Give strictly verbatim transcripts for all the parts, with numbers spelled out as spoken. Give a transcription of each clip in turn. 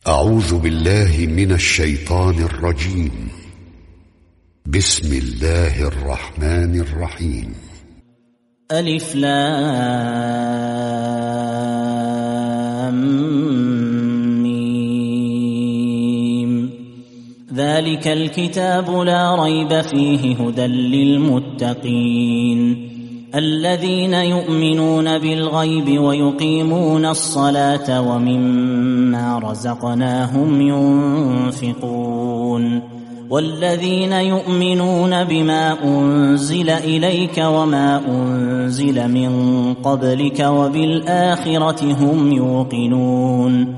أعوذ بالله من الشيطان الرجيم. بسم الله الرحمن الرحيم. ألف لام ميم. ذلك الكتاب لا ريب فيه هدى للمتقين الذين يؤمنون بالغيب ويقيمون الصلاة ومما رزقناهم ينفقون والذين يؤمنون بما أنزل إليك وما أنزل من قبلك وبالآخرة هم يوقنون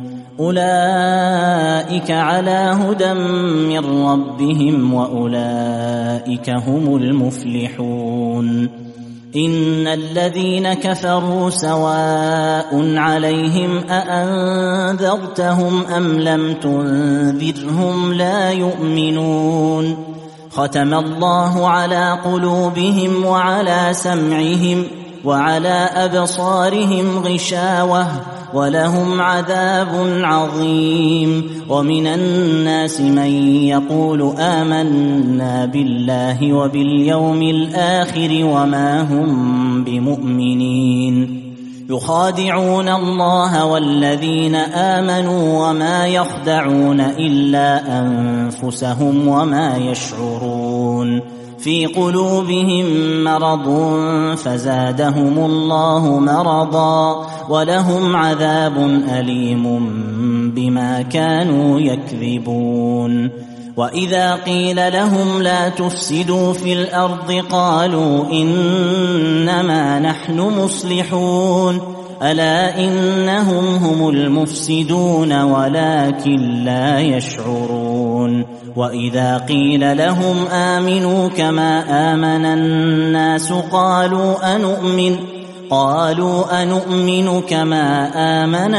أولئك على هدى من ربهم وأولئك هم المفلحون. إن الذين كفروا سواء عليهم أأنذرتهم أم لم تنذرهم لا يؤمنون. ختم الله على قلوبهم وعلى سمعهم وعلى أبصارهم غشاوة ولهم عذاب عظيم. ومن الناس من يقول آمنا بالله وباليوم الآخر وما هم بمؤمنين يخادعون الله والذين آمنوا وما يخدعون إلا أنفسهم وما يشعرون. في قلوبهم مرض فزادهم الله مرضا ولهم عذاب أليم بما كانوا يكذبون. وإذا قيل لهم لا تفسدوا في الأرض قالوا إنما نحن مصلحون ألا إنهم هم المفسدون ولكن لا يشعرون. وإذا قيل لهم آمنوا كما آمن الناس قالوا أنؤمن قالوا أنؤمن كما آمن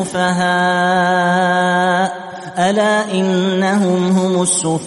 السفهاء ألا إنهم هم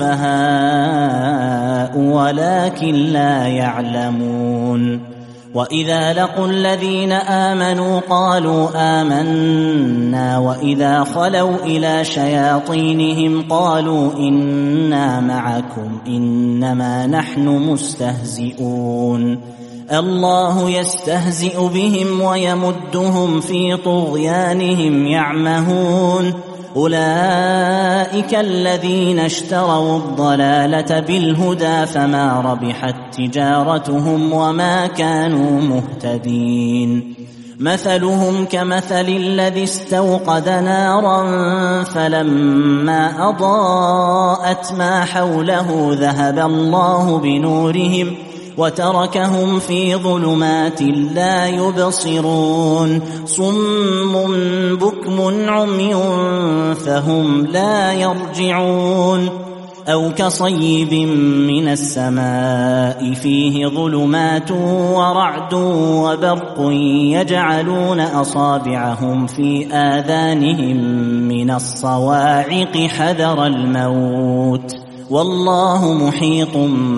السفهاء ولكن لا يعلمون. وإذا لقوا الذين آمنوا قالوا آمنا وإذا خلوا إلى شياطينهم قالوا إنا معكم إنما نحن مستهزئون. الله يستهزئ بهم ويمدهم في طغيانهم يعمهون. أولئك الذين اشتروا الضلالة بالهدى فما ربحت تجارتهم وما كانوا مهتدين. مثلهم كمثل الذي استوقد نارا فلما أضاءت ما حوله ذهب الله بنورهم وتركهم في ظلمات لا يبصرون. صم بكم عمي فهم لا يرجعون. أو كصيب من السماء فيه ظلمات ورعد وبرق يجعلون أصابعهم في آذانهم من الصواعق حذر الموت والله محيط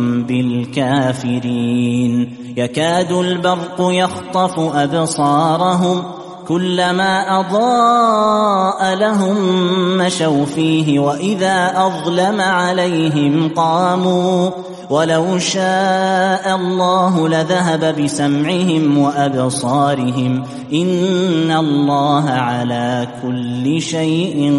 بالكافرين. يكاد البرق يخطف أبصارهم كلما أضاء لهم مشوا فيه وإذا أظلم عليهم قاموا ولو شاء الله لذهب بسمعهم وأبصارهم إن الله على كل شيء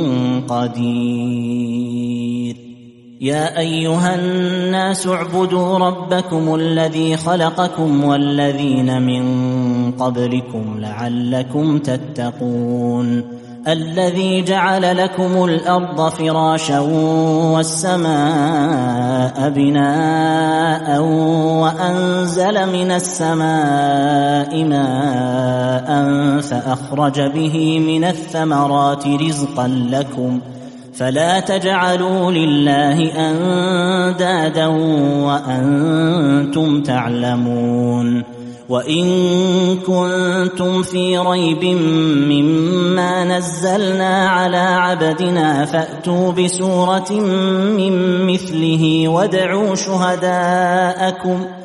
قدير. يا أيها الناس اعبدوا ربكم الذي خلقكم والذين من قبلكم لعلكم تتقون. الذي جعل لكم الأرض فراشا والسماء بناء وأنزل من السماء ماء فأخرج به من الثمرات رزقا لكم فلا تجعلوا لله أندادا وأنتم تعلمون. وإن كنتم في ريب مما نزلنا على عبدنا فأتوا بسورة من مثله وادعوا شهداءكم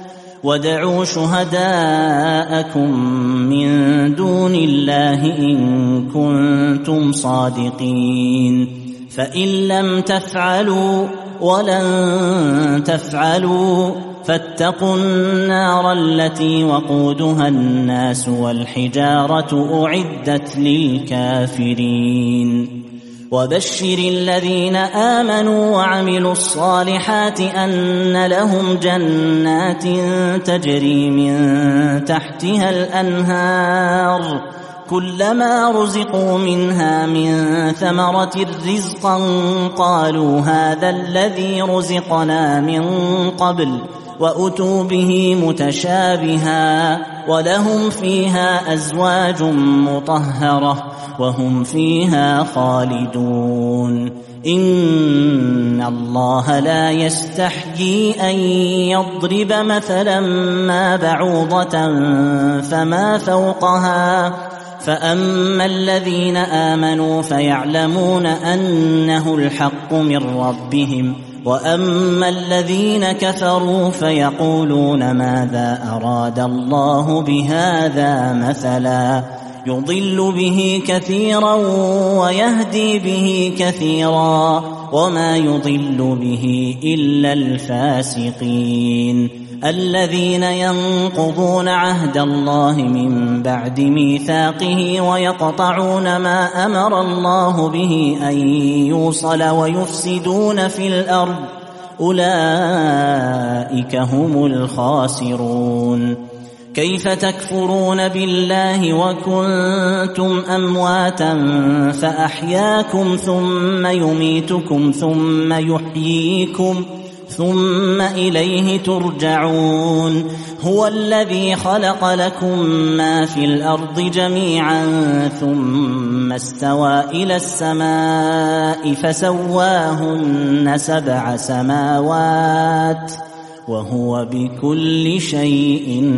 وادعوا شهداءكم من دون الله إن كنتم صادقين فإن لم تفعلوا ولن تفعلوا فاتقوا النار التي وقودها الناس والحجارة أعدت للكافرين وبشر الذين آمنوا وعملوا الصالحات أن لهم جنات تجري من تحتها الأنهار كلما رزقوا منها من ثمرة رزقا قالوا هذا الذي رزقنا من قبل وأتوا به متشابها ولهم فيها أزواج مطهرة وهم فيها خالدون إن الله لا يستحيي أن يضرب مثلا ما بعوضة فما فوقها فأما الذين آمنوا فيعلمون أنه الحق من ربهم وأما الذين كفروا فيقولون ماذا أراد الله بهذا مثلا يضل به كثيرا ويهدي به كثيرا وما يضل به إلا الفاسقين الذين ينقضون عهد الله من بعد ميثاقه ويقطعون ما أمر الله به أن يوصل ويفسدون في الأرض أولئك هم الخاسرون كيف تكفرون بالله وكنتم أمواتا فأحياكم ثم يميتكم ثم يحييكم ثم إليه ترجعون هو الذي خلق لكم ما في الأرض جميعا ثم استوى إلى السماء فسواهن سبع سماوات وهو بكل شيء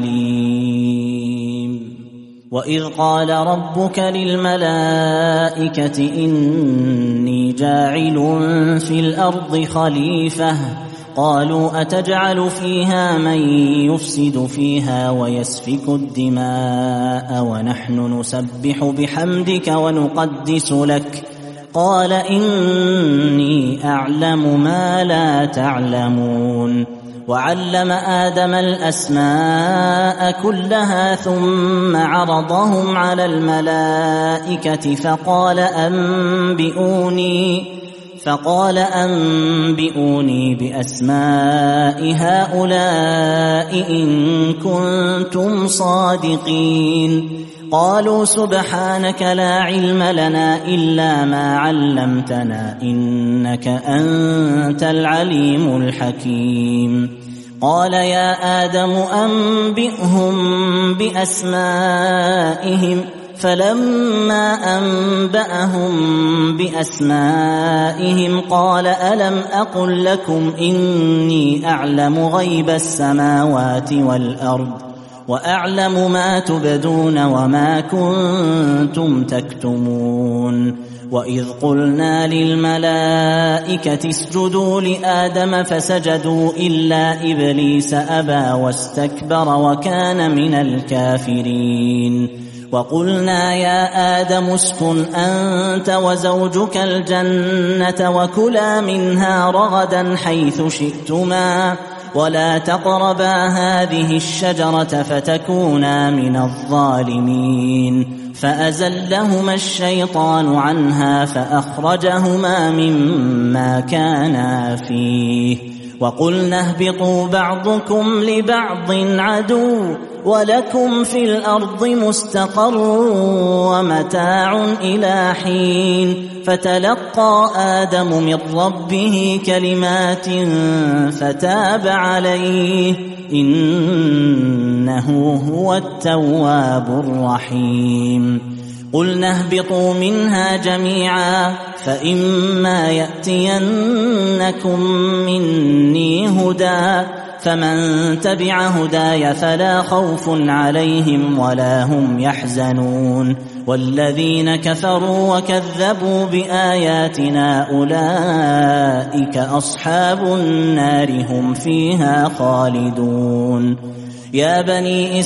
عليم وإذ قال ربك للملائكة إني جاعل في الأرض خليفة قالوا أتجعل فيها من يفسد فيها ويسفك الدماء ونحن نسبح بحمدك ونقدس لك قال إني أعلم ما لا تعلمون وعلم آدم الأسماء كلها ثم عرضهم على الملائكة فقال أنبئوني فقال أنبئوني بأسماء هؤلاء إن كنتم صادقين قالوا سبحانك لا علم لنا إلا ما علمتنا إنك أنت العليم الحكيم قال يا آدم أنبئهم بأسمائهم فلما أنبأهم بأسمائهم قال ألم أقل لكم إني أعلم غيب السماوات والأرض وأعلم ما تبدون وما كنتم تكتمون وإذ قلنا للملائكة اسجدوا لآدم فسجدوا إلا إبليس أبى واستكبر وكان من الكافرين وقلنا يا آدم اسكن أنت وزوجك الجنة وكلا منها رغدا حيث شئتما ولا تقربا هذه الشجرة فتكونا من الظالمين فأزلهما الشيطان عنها فأخرجهما مما كانا فيه وقلنا اهبطوا بعضكم لبعض عدو ولكم في الأرض مستقر ومتاع إلى حين فتلقى آدم من ربه كلمات فتاب عليه إنه هو التواب الرحيم قلنا اهبطوا منها جميعا فإما يأتينكم مني هدى فمن تبع هداي فلا خوف عليهم ولا هم يحزنون والذين كفروا وكذبوا بآياتنا أولئك أصحاب النار هم فيها خالدون. يا بني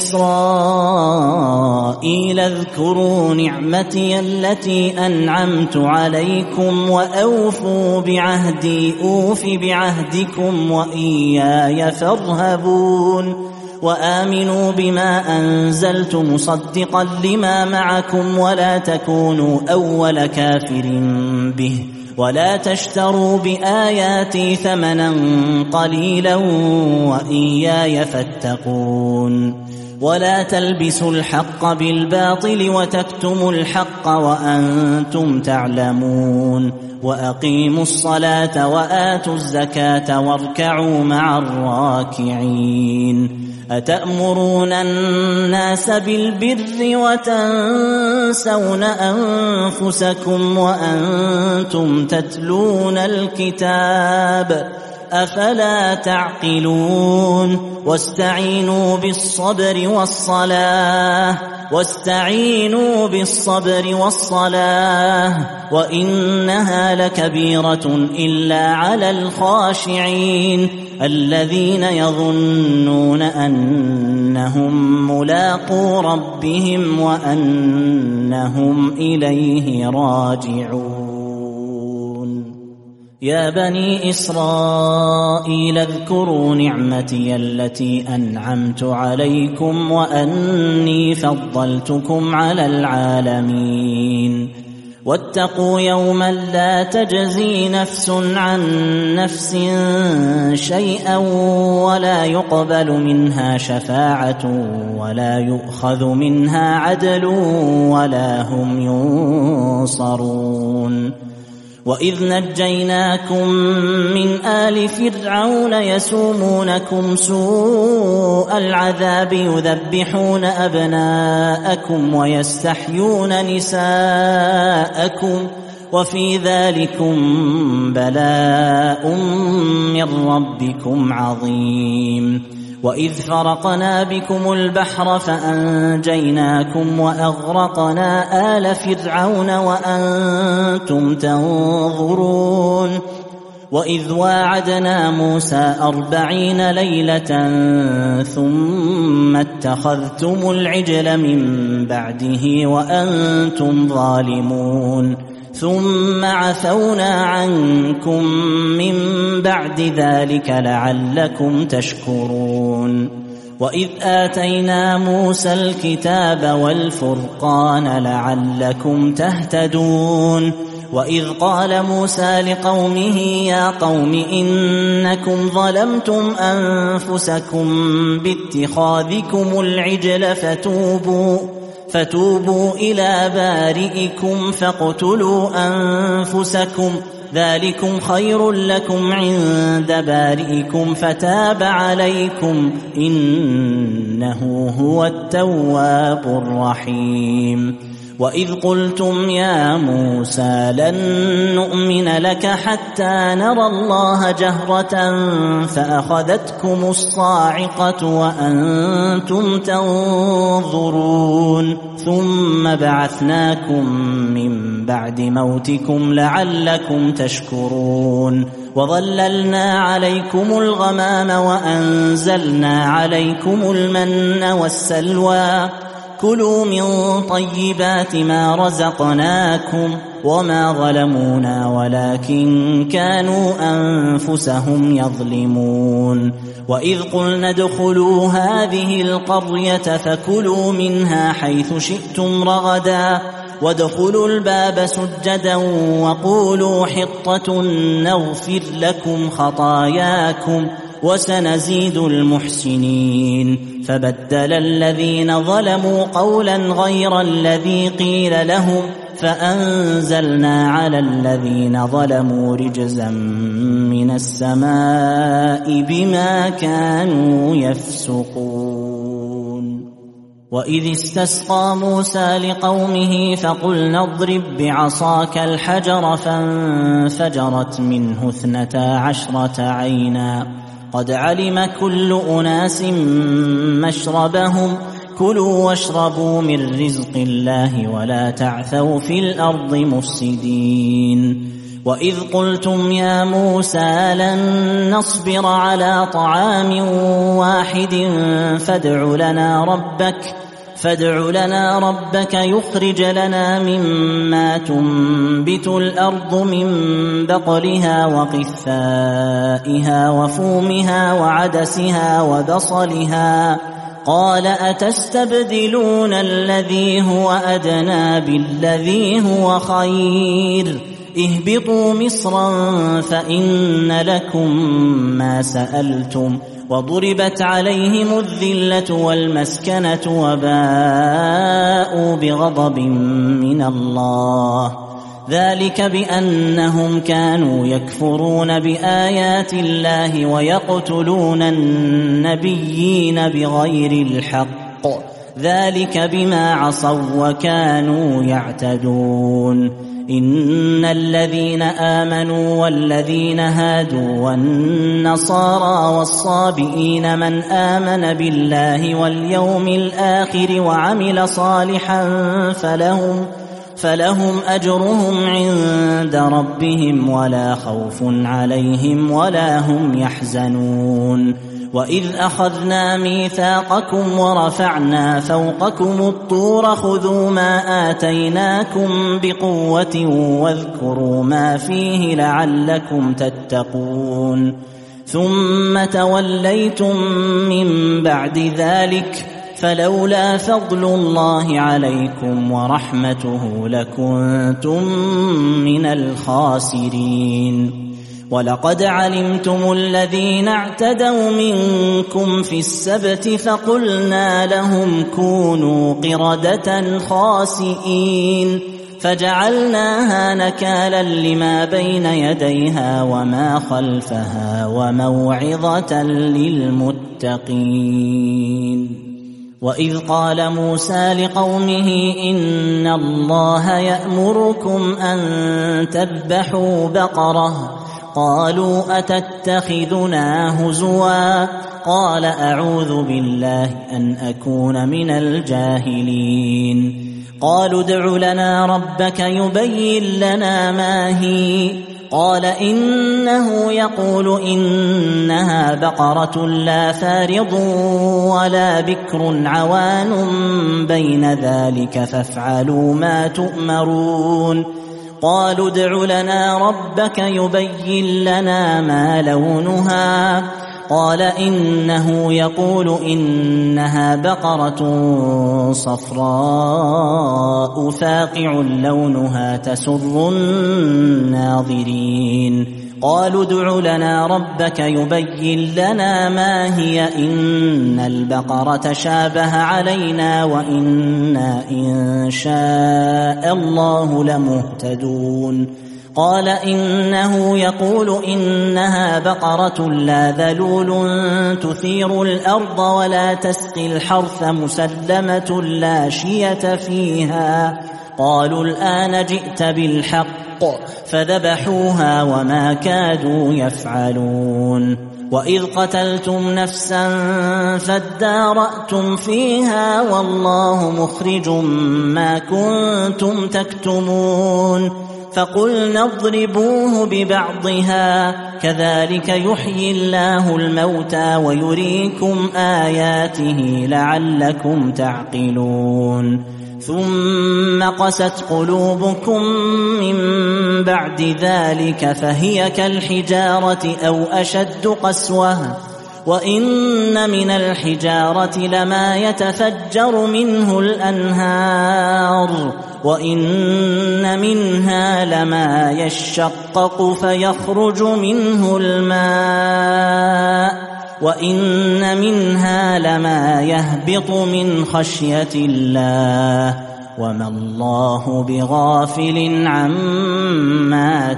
إسرائيل اذكروا نعمتي التي أنعمت عليكم وأوفوا بعهدي أوف بعهدكم وإياي فارهبون. وآمنوا بما أنزلت مصدقا لما معكم ولا تكونوا أول كافر به ولا تشتروا بآياتي ثمنا قليلا وإياي فاتقون. ولا تلبسوا الحق بالباطل وتكتموا الحق وأنتم تعلمون. وأقيموا الصلاة وآتوا الزكاة واركعوا مع الراكعين. أتأمرون الناس بالبر وتنسون أنفسكم وأنتم تتلون الكتاب أفلا تعقلون. واستعينوا بالصبر والصلاة واستعينوا بالصبر والصلاة وإنها لكبيرة إلا على الخاشعين الذين يظنون أنهم ملاقو ربهم وأنهم إليه راجعون. يا بني إسرائيل اذكروا نعمتي التي أنعمت عليكم وأني فضلتكم على العالمين. واتقوا يوما لا تجزي نفس عن نفس شيئا ولا يقبل منها شفاعة ولا يؤخذ منها عدل ولا هم ينصرون. وإذ نجيناكم من آل فرعون يسومونكم سوء العذاب يذبحون أبناءكم ويستحيون نساءكم وفي ذلكم بلاء من ربكم عظيم. وإذ فرقنا بكم البحر فأنجيناكم وأغرقنا آل فرعون وأنتم تنظرون. وإذ واعدنا موسى أربعين ليلة ثم اتخذتم العجل من بعده وأنتم ظالمون ثم عفونا عنكم من بعد ذلك لعلكم تشكرون. وإذ آتينا موسى الكتاب والفرقان لعلكم تهتدون. وإذ قال موسى لقومه يا قوم إنكم ظلمتم أنفسكم باتخاذكم العجل فتوبوا فتوبوا إلى بارئكم فاقتلوا أنفسكم ذلكم خير لكم عند بارئكم فتاب عليكم إنه هو التواب الرحيم. وإذ قلتم يا موسى لن نؤمن لك حتى نرى الله جهرة فأخذتكم الصاعقة وأنتم تنظرون ثم بعثناكم من بعد موتكم لعلكم تشكرون. وظللنا عليكم الغمام وأنزلنا عليكم المن والسلوى كلوا من طيبات ما رزقناكم وما ظلمونا ولكن كانوا أنفسهم يظلمون. وإذ قلنا ادخلوا هذه القرية فكلوا منها حيث شئتم رغدا وادخلوا الباب سجدا وقولوا حطة نغفر لكم خطاياكم وسنزيد المحسنين. فبدل الذين ظلموا قولا غير الذي قيل لهم فأنزلنا على الذين ظلموا رجزا من السماء بما كانوا يفسقون. وإذ استسقى موسى لقومه فقلنا اضرب بعصاك الحجر فانفجرت منه اثنتا عشرة عينا قد علم كل أناس مشربهم كلوا واشربوا من رزق الله ولا تعثوا في الأرض مفسدين وإذ قلتم يا موسى لن نصبر على طعام واحد فادع لنا ربك فادع لنا ربك يخرج لنا مما تنبت الأرض من بقلها وقثائها وفومها وعدسها وبصلها قال أتستبدلون الذي هو أدنى بالذي هو خير اهبطوا مصرا فإن لكم ما سألتم وضربت عليهم الذلة والمسكنة وباءوا بغضب من الله ذلك بأنهم كانوا يكفرون بآيات الله ويقتلون النبيين بغير الحق ذلك بما عصوا وكانوا يعتدون إن الذين آمنوا والذين هادوا والنصارى والصابئين من آمن بالله واليوم الآخر وعمل صالحا فلهم فلهم أجرهم عند ربهم ولا خوف عليهم ولا هم يحزنون وإذ أخذنا ميثاقكم ورفعنا فوقكم الطور خذوا ما آتيناكم بقوة واذكروا ما فيه لعلكم تتقون ثم توليتم من بعد ذلك فلولا فضل الله عليكم ورحمته لكنتم من الخاسرين ولقد علمتم الذين اعتدوا منكم في السبت فقلنا لهم كونوا قردة خاسئين فجعلناها نكالا لما بين يديها وما خلفها وموعظة للمتقين وإذ قال موسى لقومه إن الله يأمركم أن تذبحوا بقرة قالوا أتتخذنا هزوا قال أعوذ بالله أن أكون من الجاهلين قالوا ادع لنا ربك يبين لنا ما هي قال إنه يقول إنها بقرة لا فارض ولا بكر عوان بين ذلك فافعلوا ما تؤمرون قالوا ادع لنا ربك يبين لنا ما لونها قال إنه يقول إنها بقرة صفراء فاقع لونها تسر الناظرين قالوا ادع لنا ربك يبين لنا ما هي إن البقرة شابه علينا وإنا إن شاء الله لمهتدون قال إنه يقول إنها بقرة لا ذلول تثير الأرض ولا تسقي الحرث مسلمة لا شية فيها قالوا الآن جئت بالحق فذبحوها وما كادوا يفعلون وإذ قتلتم نفسا فادارأتم فيها والله مخرج ما كنتم تكتمون فقلنا اضربوه ببعضها كذلك يحيي الله الموتى ويريكم آياته لعلكم تعقلون ثم قست قلوبكم من بعد ذلك فهي كالحجارة أو أشد قسوة وإن من الحجارة لما يتفجر منه الأنهار وإن منها لما يشقق فيخرج منه الماء وإن منها لما يهبط من خشية الله وما الله بغافل عما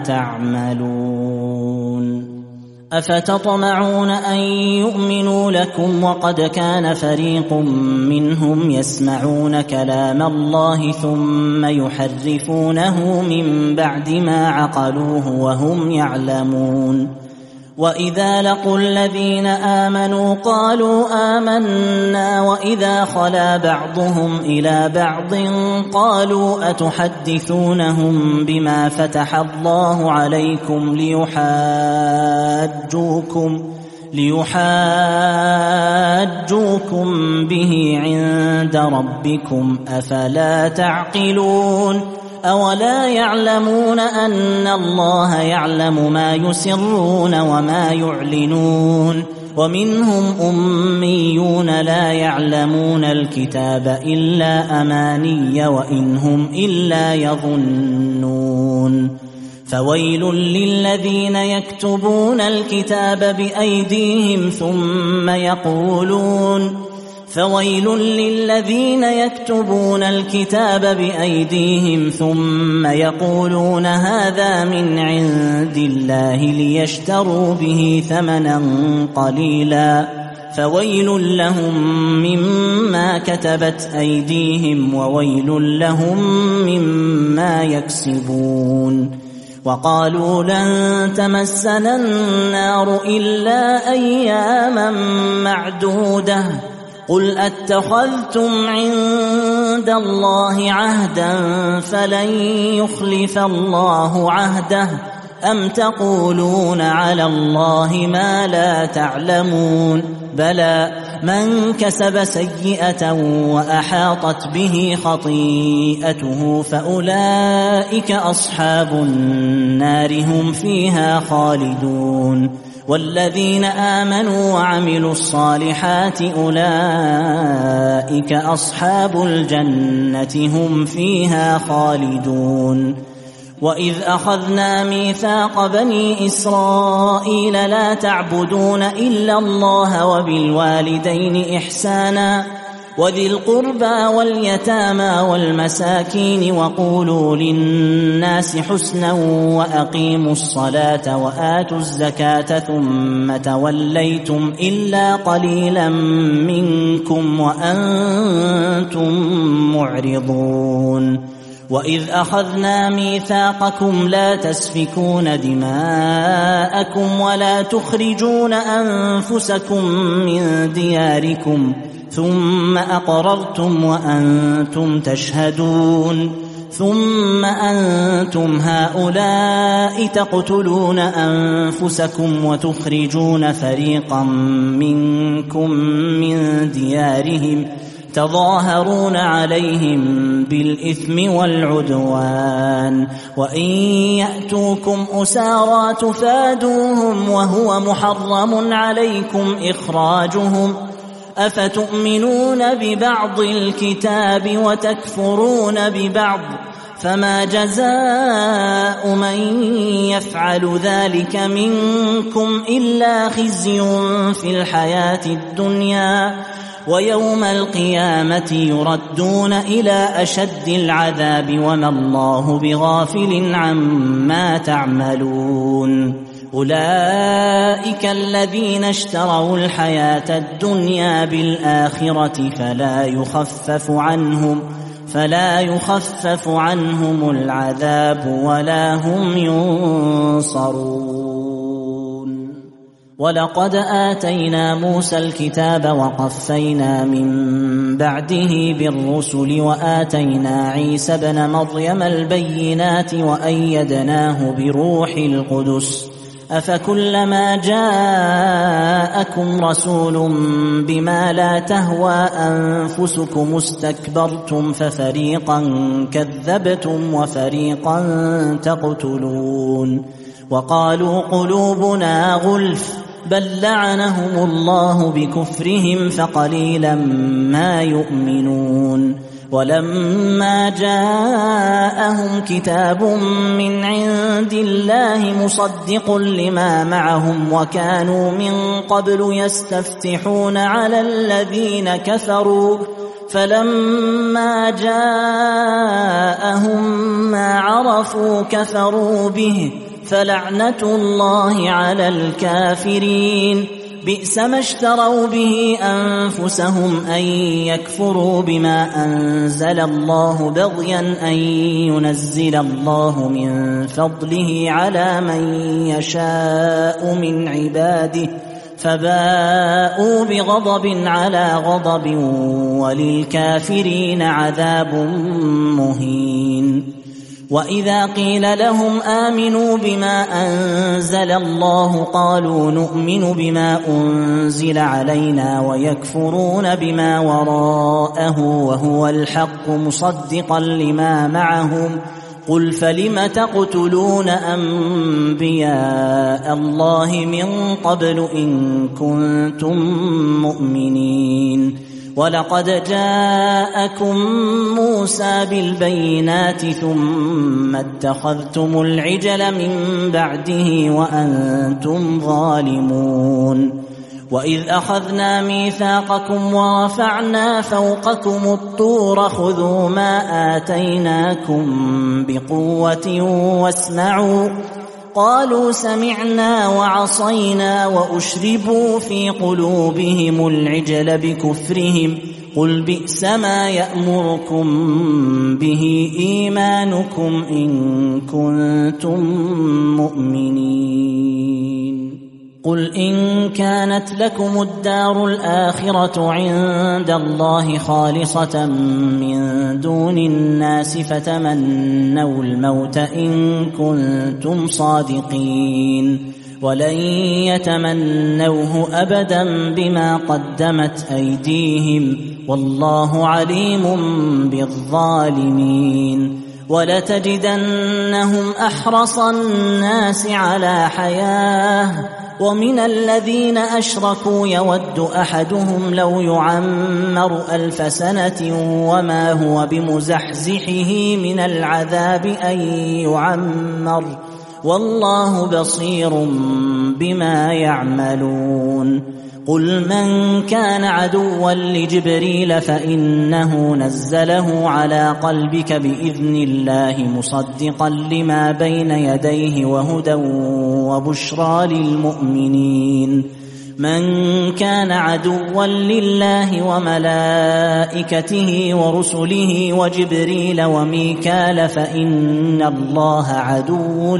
تعملون أفتطمعون أن يؤمنوا لكم وقد كان فريق منهم يسمعون كلام الله ثم يحرفونه من بعد ما عقلوه وهم يعلمون وإذا لقوا الذين آمنوا قالوا آمنا وإذا خلا بعضهم إلى بعض قالوا أتحدثونهم بما فتح الله عليكم ليحاجوكم ليحاجوكم به عند ربكم أفلا تعقلون أولا يعلمون أن الله يعلم ما يسرون وما يعلنون ومنهم أميون لا يعلمون الكتاب إلا أماني وإن هم إلا يظنون فويل للذين يكتبون الكتاب بأيديهم ثم يقولون فويل للذين يكتبون الكتاب بأيديهم ثم يقولون هذا من عند الله ليشتروا به ثمنا قليلا فويل لهم مما كتبت أيديهم وويل لهم مما يكسبون وقالوا لن تمسنا النار إلا أياما معدودة قل أتخذتم عند الله عهدا فلن يخلف الله عهده أم تقولون على الله ما لا تعلمون بلى من كسب سيئة وأحاطت به خطيئته فأولئك أصحاب النار هم فيها خالدون والذين آمنوا وعملوا الصالحات أولئك أصحاب الجنة هم فيها خالدون وإذ أخذنا ميثاق بني إسرائيل لا تعبدون إلا الله وبالوالدين إحسانا وذي القربى واليتامى والمساكين وقولوا للناس حسنا وأقيموا الصلاة وآتوا الزكاة ثم توليتم إلا قليلا منكم وأنتم معرضون وإذ أخذنا ميثاقكم لا تسفكون دماءكم ولا تخرجون أنفسكم من دياركم ثم أقررتم وأنتم تشهدون ثم أنتم هؤلاء تقتلون أنفسكم وتخرجون فريقا منكم من ديارهم تظاهرون عليهم بالإثم والعدوان وإن يأتوكم أسارى تفادوهم وهو محرم عليكم إخراجهم أفتؤمنون ببعض الكتاب وتكفرون ببعض فما جزاء من يفعل ذلك منكم إلا خزي في الحياة الدنيا ويوم القيامة يردون إلى أشد العذاب وما الله بغافل عما تعملون أولئك الذين اشتروا الحياة الدنيا بالآخرة فلا يخفف عنهم فلا يخفف عنهم العذاب ولا هم ينصرون ولقد آتينا موسى الكتاب وقفينا من بعده بالرسل وآتينا عيسى ابن مريم البينات وأيدناه بروح القدس أفكلما جاءكم رسول بما لا تهوى أنفسكم استكبرتم ففريقا كذبتم وفريقا تقتلون وقالوا قلوبنا غلف بل لعنهم الله بكفرهم فقليلا ما يؤمنون ولما جاءهم كتاب من عند الله مصدق لما معهم وكانوا من قبل يستفتحون على الذين كفروا فلما جاءهم ما عرفوا كفروا به فلعنة الله على الكافرين بئس ما اشتروا به أنفسهم أن يكفروا بما أنزل الله بغيا أن ينزل الله من فضله على من يشاء من عباده فباءوا بغضب على غضب وللكافرين عذاب مهين. وإذا قيل لهم آمنوا بما أنزل الله قالوا نؤمن بما أنزل علينا ويكفرون بما وراءه وهو الحق مصدقا لما معهم قل فلم تقتلون أنبياء الله من قبل إن كنتم مؤمنين ولقد جاءكم موسى بالبينات ثم اتخذتم العجل من بعده وأنتم ظالمون. وإذ أخذنا ميثاقكم ورفعنا فوقكم الطور خذوا ما آتيناكم بقوة واسمعوا قالوا سمعنا وعصينا وأشربوا في قلوبهم العجل بكفرهم قل بئس ما يأمركم به إيمانكم إن كنتم مؤمنين. قل إن كانت لكم الدار الآخرة عند الله خالصة من دون الناس فتمنوا الموت إن كنتم صادقين ولن يتمنوه أبدا بما قدمت أيديهم والله عليم بالظالمين. ولتجدنهم أحرص الناس على حياة ومن الذين أشركوا يود أحدهم لو يعمر ألف سنة وما هو بمزحزحه من العذاب أن يعمر والله بصير بما يعملون. قل من كان عدوا لجبريل فإنه نزله على قلبك بإذن الله مصدقا لما بين يديه وهدى وبشرى للمؤمنين. من كان عدوا لله وملائكته ورسله وجبريل وميكال فإن الله عدو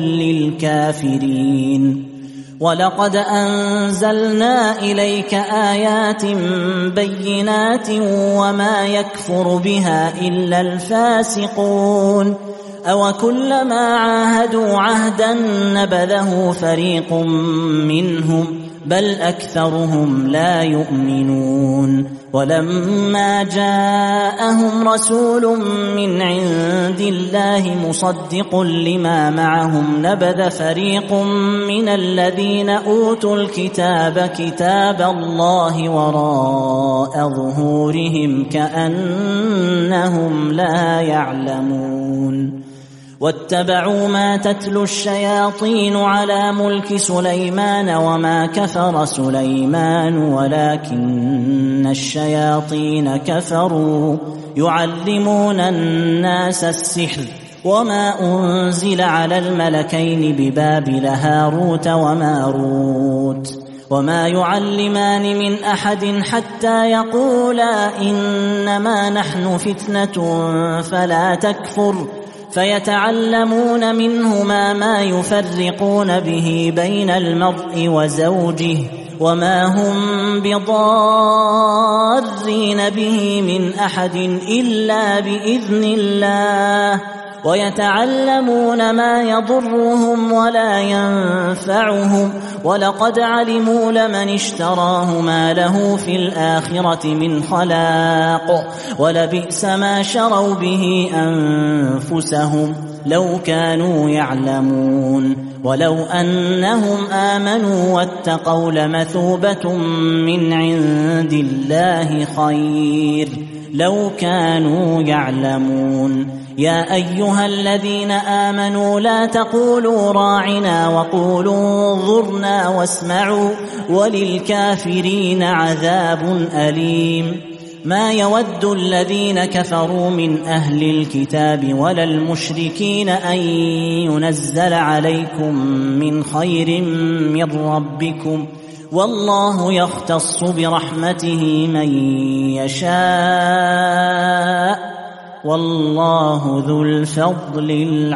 للكافرين. ولقد أنزلنا إليك آيات بينات وما يكفر بها إلا الفاسقون أوكلما عاهدوا عهدا نبذه فريق منهم بل أكثرهم لا يؤمنون. ولما جاءهم رسول من عند الله مصدق لما معهم نبذ فريق من الذين أوتوا الكتاب كتاب الله وراء ظهورهم كأنهم لا يعلمون. واتبعوا ما تتلو الشياطين على ملك سليمان وما كفر سليمان ولكن الشياطين كفروا يعلمون الناس السحر وما أنزل على الملكين ببابل هاروت وماروت وما يعلمان من أحد حتى يقولا إنما نحن فتنة فلا تكفر فيتعلمون منهما ما يفرقون به بين المرء وزوجه وما هم بضارين به من أحد إلا بإذن الله ويتعلمون ما يضرهم ولا ينفعهم ولقد علموا لمن اشتراه ما له في الآخرة من خلاق ولبئس ما شروا به أنفسهم لو كانوا يعلمون. ولو أنهم آمنوا واتقوا لمثوبة من عند الله خير لو كانوا يعلمون. يا أيها الذين آمنوا لا تقولوا راعنا وقولوا انظرنا واسمعوا وللكافرين عذاب أليم. ما يود الذين كفروا من أهل الكتاب ولا المشركين أن ينزل عليكم من خير من ربكم والله يختص برحمته من يشاء والله ذو الفضل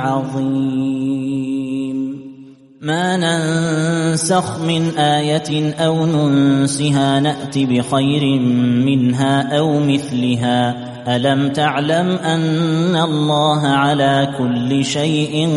العظيم. ما ننسخ من آية أو ننسها نأت بخير منها أو مثلها. ألم تعلم أن الله على كل شيء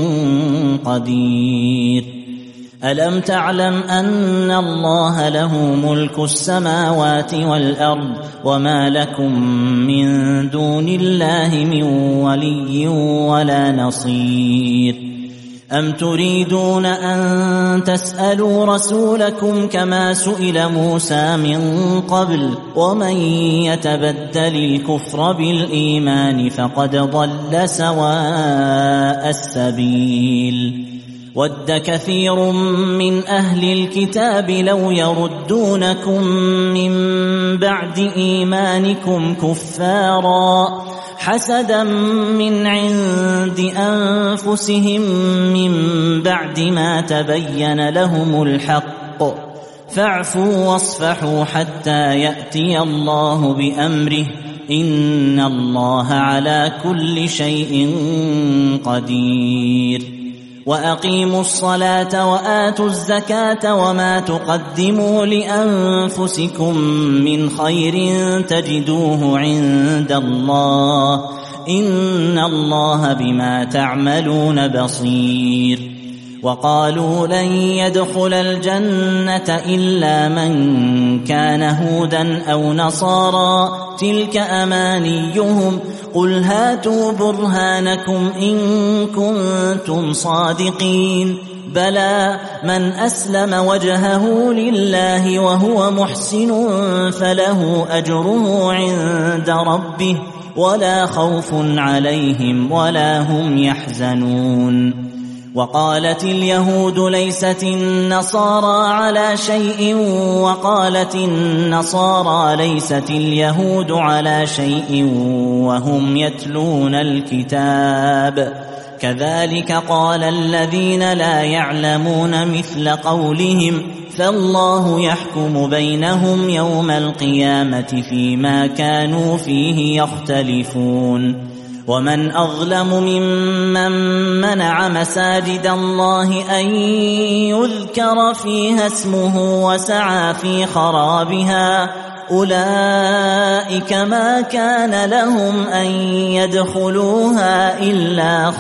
قدير. ألم تعلم أن الله له ملك السماوات والأرض وما لكم من دون الله من ولي ولا نصير. أم تريدون أن تسألوا رسولكم كما سئل موسى من قبل ومن يتبدل الكفر بالإيمان فقد ضل سواء السبيل. ود كثير من أهل الكتاب لو يردونكم من بعد إيمانكم كفارا حسدا من عند أنفسهم من بعد ما تبين لهم الحق فاعفوا واصفحوا حتى يأتي الله بأمره إن الله على كل شيء قدير. وأقيموا الصلاة وآتوا الزكاة وما تقدموا لأنفسكم من خير تجدوه عند الله إن الله بما تعملون بصير. وقالوا لن يدخل الجنة إلا من كان هودا أو نصارى تلك أمانيهم قل هاتوا برهانكم إن كنتم صادقين بلى من أسلم وجهه لله وهو محسن فله أجره عند ربه ولا خوف عليهم ولا هم يحزنون. وقالت اليهود ليست النصارى على شيء وقالت النصارى ليست اليهود على شيء وهم يتلون الكتاب كذلك قال الذين لا يعلمون مثل قولهم فالله يحكم بينهم يوم القيامة فيما كانوا فيه يختلفون. ومن أظلم ممن منع مساجد الله أن يذكر فيها اسمه وسعى في خرابها أولئك ما كان لهم أن يدخلوها إلا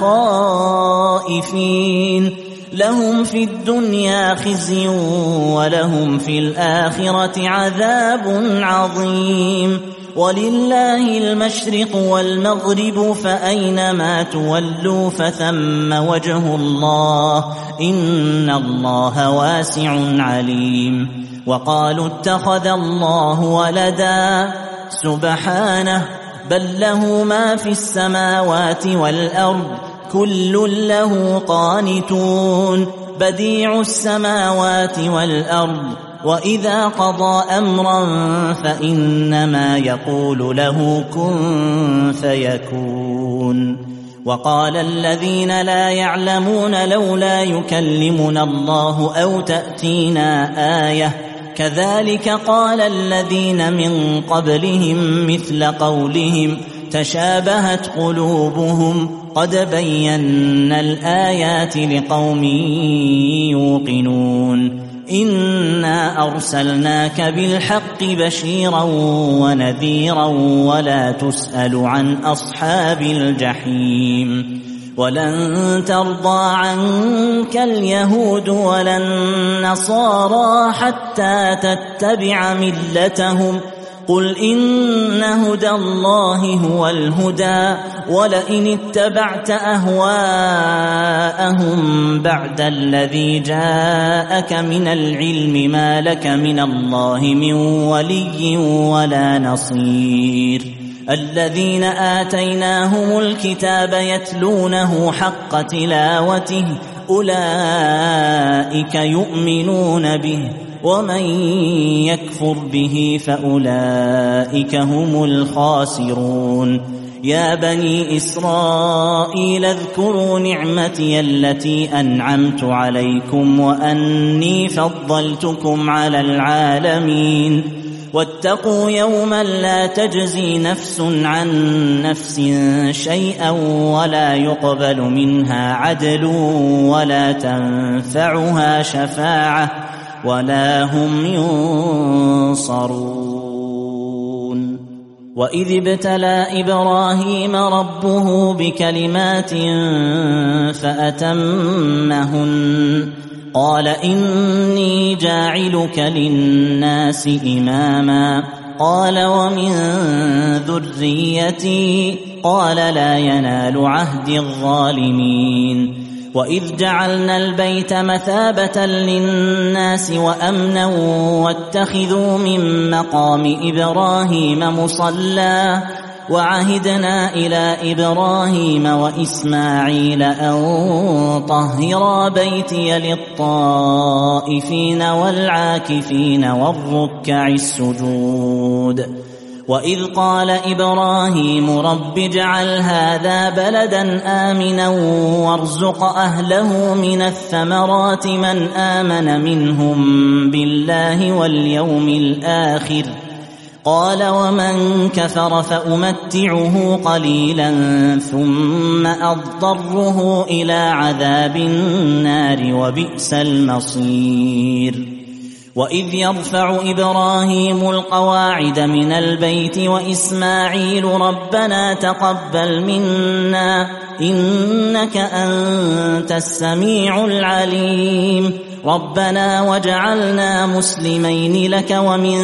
خائفين لهم في الدنيا خزي ولهم في الآخرة عذاب عظيم. ولله المشرق والمغرب فأينما تولوا فثم وجه الله إن الله واسع عليم. وقالوا اتخذ الله ولدا سبحانه بل له ما في السماوات والأرض كل له قانتون بديع السماوات والأرض وإذا قضى أمرا فإنما يقول له كن فيكون. وقال الذين لا يعلمون لولا يكلمنا الله أو تأتينا آية كذلك قال الذين من قبلهم مثل قولهم تشابهت قلوبهم قد بينا الآيات لقوم يوقنون. إنا أرسلناك بالحق بشيرا ونذيرا ولا تسأل عن أصحاب الجحيم. ولن ترضى عنك اليهود ولا النصارى حتى تتبع ملتهم قل إن هدى الله هو الهدى ولئن اتبعت أهواءهم بعد الذي جاءك من العلم ما لك من الله من ولي ولا نصير. الذين آتيناهم الكتاب يتلونه حق تلاوته أولئك يؤمنون به ومن يكفر به فأولئك هم الخاسرون. يا بني إسرائيل اذكروا نعمتي التي أنعمت عليكم وأني فضلتكم على العالمين واتقوا يوما لا تجزي نفس عن نفس شيئا ولا يقبل منها عدل ولا تنفعها شفاعة ولا هم ينصرون. وإذ ابتلى إبراهيم ربه بكلمات فأتمهن قال إني جاعلك للناس إماما قال ومن ذريتي قال لا ينال عهد الظالمين. وإذ جعلنا البيت مثابة للناس وأمنا واتخذوا من مقام إبراهيم مصلى وعهدنا إلى إبراهيم وإسماعيل أن طهرا بيتي للطائفين والعاكفين والركع السجود. وإذ قال إبراهيم رب اجعل هذا بلدا آمنا وارزق أهله من الثمرات من آمن منهم بالله واليوم الآخر قال ومن كفر فأمتعه قليلا ثم أضطره إلى عذاب النار وبئس المصير. وإذ يرفع إبراهيم القواعد من البيت وإسماعيل ربنا تقبل منا إنك أنت السميع العليم ربنا وجعلنا مسلمين لك ومن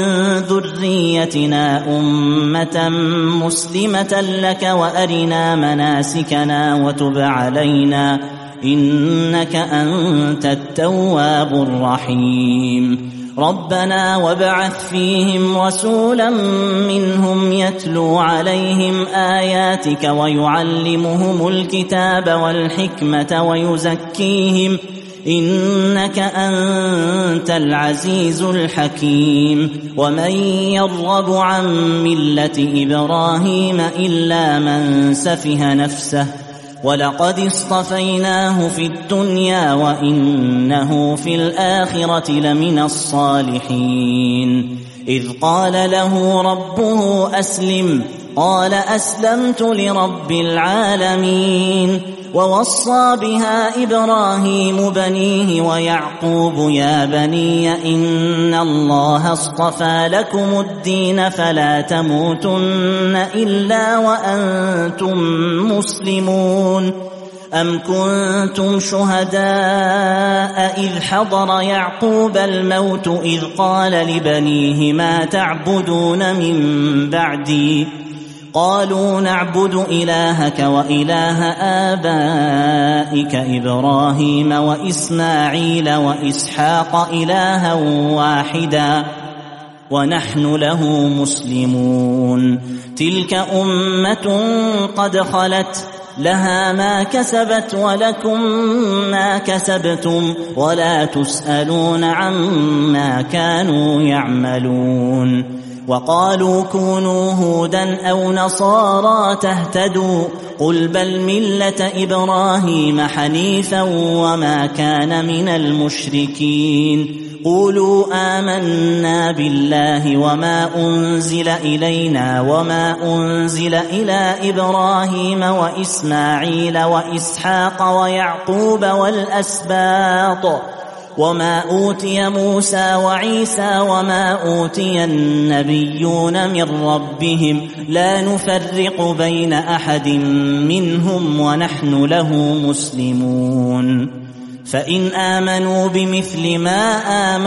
ذريتنا أمة مسلمة لك وأرنا مناسكنا وتب علينا إنك أنت التواب الرحيم. ربنا وابعث فيهم رسولا منهم يتلو عليهم آياتك ويعلمهم الكتاب والحكمة ويزكيهم إنك أنت العزيز الحكيم. ومن يرغب عن ملة إبراهيم إلا من سفه نفسه ولقد اصطفيناه في الدنيا وإنه في الآخرة لمن الصالحين. إذ قال له ربه أسلم قال أسلمت لرب العالمين. ووصى بها إبراهيم بنيه ويعقوب يا بني إن الله اصطفى لكم الدين فلا تموتن إلا وأنتم مسلمون. أم كنتم شهداء إذ حضر يعقوب الموت إذ قال لبنيه ما تعبدون من بعدي قالوا نعبد إلهك وإله آبائك إبراهيم وإسماعيل وإسحاق إلها واحدا ونحن له مسلمون. تلك أمة قد خلت لها ما كسبت ولكم ما كسبتم ولا تسألون عما كانوا يعملون. وقالوا كونوا هودا أو نصارى تهتدوا قل بل ملة إبراهيم حنيفا وما كان من المشركين. قولوا آمنا بالله وما أنزل إلينا وما أنزل إلى إبراهيم وإسماعيل وإسحاق ويعقوب والأسباط وما أوتي موسى وعيسى وما أوتي النبيون من ربهم لا نفرق بين أحد منهم ونحن له مسلمون. فإن آمنوا بمثل ما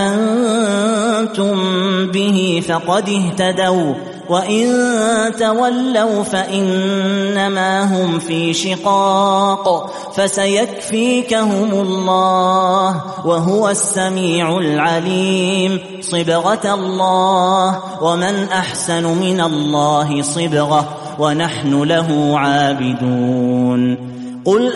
آمنتم به فقد اهتدوا وإن تولوا فإنما هم في شقاق فسيكفيكهم الله وهو السميع العليم. صبغة الله ومن أحسن من الله صبغة ونحن له عابدون. قل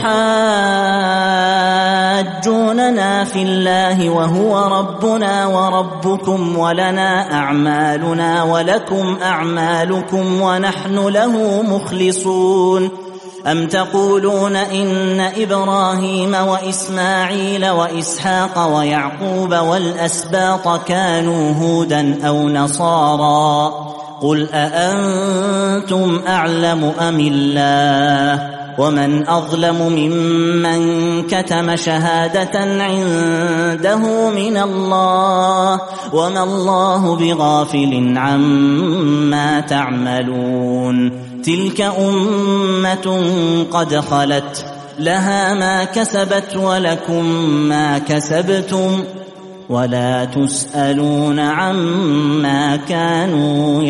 أتحاجوننا في الله وهو ربنا وربكم ولنا أعمالنا ولكم أعمالكم ونحن له مخلصون أم تقولون إن إبراهيم وإسماعيل وإسحاق ويعقوب والأسباط كانوا هودا أو نصارى قل أأنتم أعلم أم الله ومن أظلم ممن كتم شهادة عنده من الله وما الله بغافل عما تعملون تلك أمة قد خلت لها ما كسبت ولكم ما كسبتم ولا تسألون عما كانوا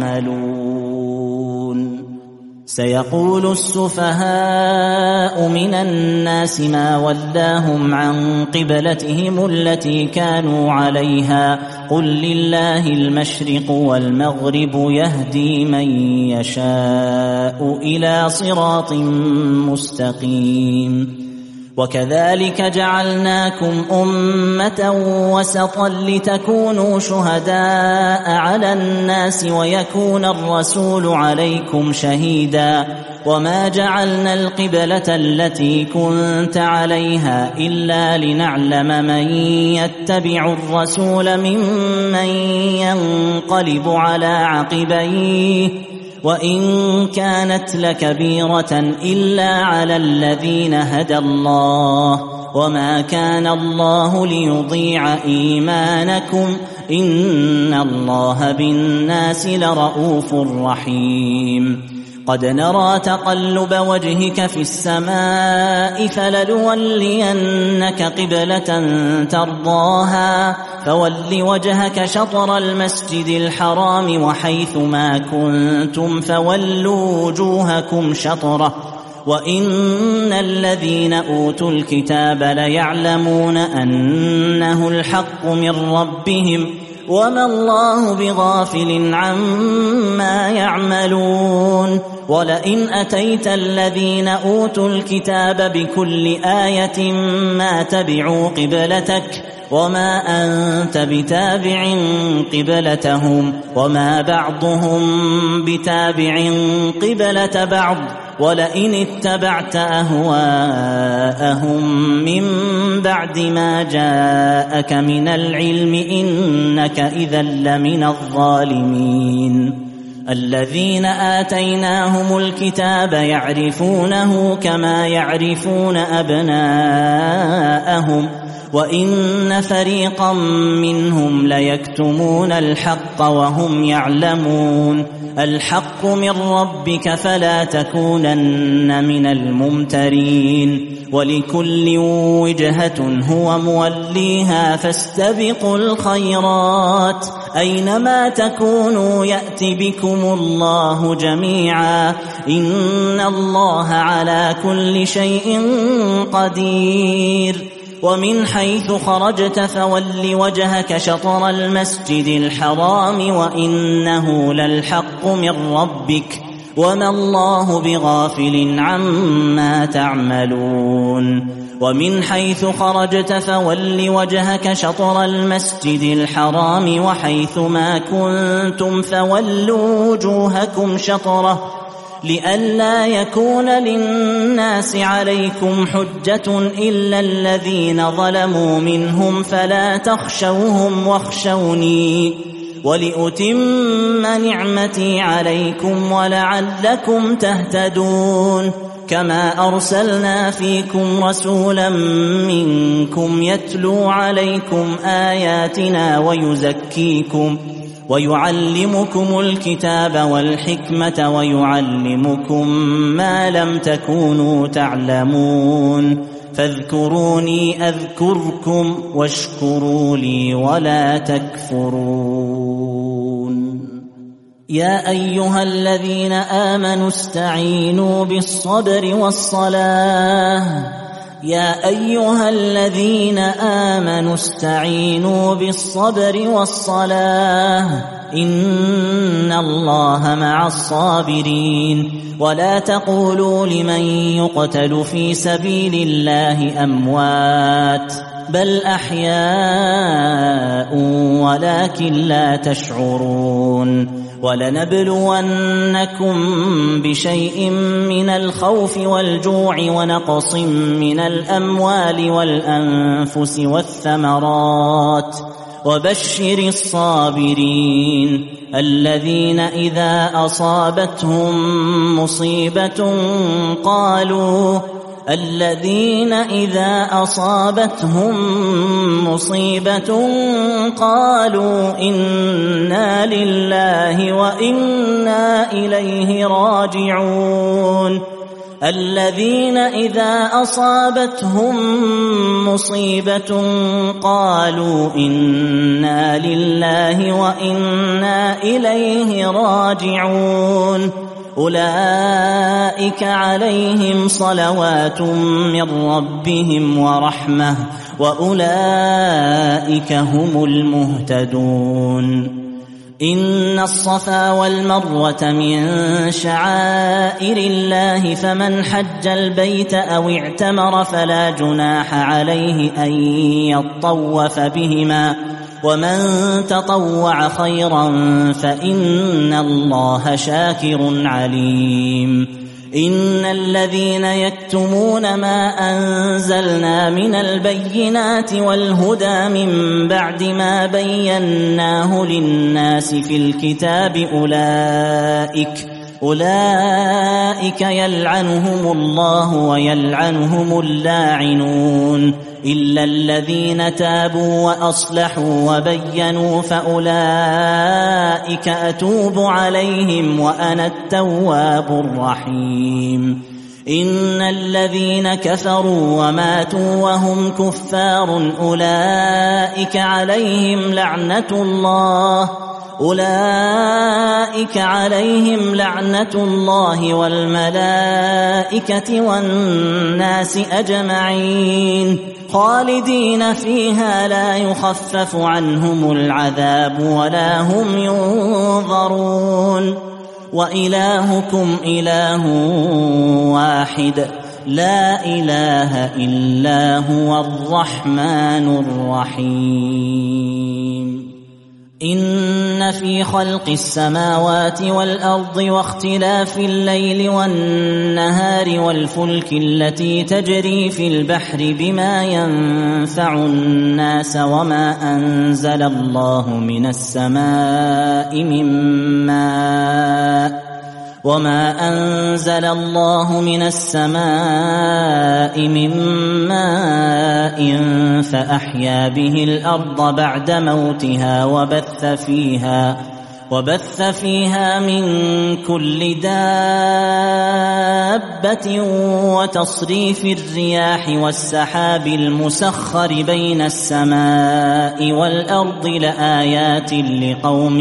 يعملون سيقول السفهاء من الناس ما ولاهم عن قبلتهم التي كانوا عليها قل لله المشرق والمغرب يهدي من يشاء إلى صراط مستقيم وكذلك جعلناكم أمة وسطا لتكونوا شهداء على الناس ويكون الرسول عليكم شهيدا وما جعلنا القبلة التي كنت عليها إلا لنعلم من يتبع الرسول ممن ينقلب على عقبيه وإن كانت لكبيرة إلا على الذين هدى الله وما كان الله ليضيع إيمانكم إن الله بالناس لرؤوف رحيم قد نرى تقلب وجهك في السماء فلنولينك قبلة ترضاها فول وجهك شطر المسجد الحرام وحيث ما كنتم فولوا وجوهكم شطره وإن الذين أوتوا الكتاب ليعلمون أنه الحق من ربهم وما الله بغافل عما يعملون ولئن أتيت الذين أوتوا الكتاب بكل آية ما تبعوا قبلتك وما أنت بتابع قبلتهم وما بعضهم بتابع قبلة بعض ولئن اتبعت أهواءهم من بعد ما جاءك من العلم إنك إذا لمن الظالمين الذين آتيناهم الكتاب يعرفونه كما يعرفون أبناءهم وإن فريقا منهم ليكتمون الحق وهم يعلمون الحق من ربك فلا تكونن من الممترين ولكل وجهة هو موليها فاستبقوا الخيرات أينما تكونوا يأت بكم الله جميعا إن الله على كل شيء قدير ومن حيث خرجت فول وجهك شطر المسجد الحرام وإنه للحق من ربك وما الله بغافل عما تعملون ومن حيث خرجت فول وجهك شطر المسجد الحرام وحيث ما كنتم فولوا وجوهكم شطره لئلا يكون للناس عليكم حجة إلا الذين ظلموا منهم فلا تخشوهم واخشوني ولأتم نعمتي عليكم ولعلكم تهتدون كما أرسلنا فيكم رسولا منكم يتلو عليكم آياتنا ويزكيكم ويعلمكم الكتاب والحكمة ويعلمكم ما لم تكونوا تعلمون فاذكروني أذكركم واشكروا لي ولا تكفرون يا أيها الذين آمنوا استعينوا بالصبر والصلاة يا أيها الذين آمنوا استعينوا بالصبر والصلاة إن الله مع الصابرين ولا تقولوا لمن يقتل في سبيل الله أموات بل أحياء ولكن لا تشعرون ولنبلونكم بشيء من الخوف والجوع ونقص من الأموال والأنفس والثمرات وبشر الصابرين الذين إذا أصابتهم مصيبة قالوا الذين إذا أصابتهم مصيبة قالوا إنا لله وإنا إليه راجعون الذين إذا أصابتهم مصيبة قالوا إنا لله وإنا إليه راجعون أولئك عليهم صلوات من ربهم ورحمة وأولئك هم المهتدون إن الصفا والمروة من شعائر الله فمن حج البيت أو اعتمر فلا جناح عليه أن يطوف بهما ومن تطوع خيرا فإن الله شاكر عليم إن الذين يكتمون ما أنزلنا من البينات والهدى من بعد ما بيناه للناس في الكتاب أولئك أولئك يلعنهم الله ويلعنهم اللاعنون إلا الذين تابوا وأصلحوا وبينوا فأولئك أتوب عليهم وأنا التواب الرحيم إن الذين كفروا وماتوا وهم كفار أولئك عليهم لعنة الله أولئك عليهم لعنة الله والملائكة والناس أجمعين خالدين فيها لا يخفف عنهم العذاب ولا هم ينظرون وإلهكم إله واحد لا إله إلا هو الرحمن الرحيم إن في خلق السماوات والأرض واختلاف الليل والنهار والفلك التي تجري في البحر بما ينفع الناس وما أنزل الله من السماء من ماء وما أنزل الله من السماء من ماء فأحيا به الأرض بعد موتها وبث فيها وبث فيها من كل دابة وتصريف الرياح والسحاب المسخر بين السماء والأرض لآيات لقوم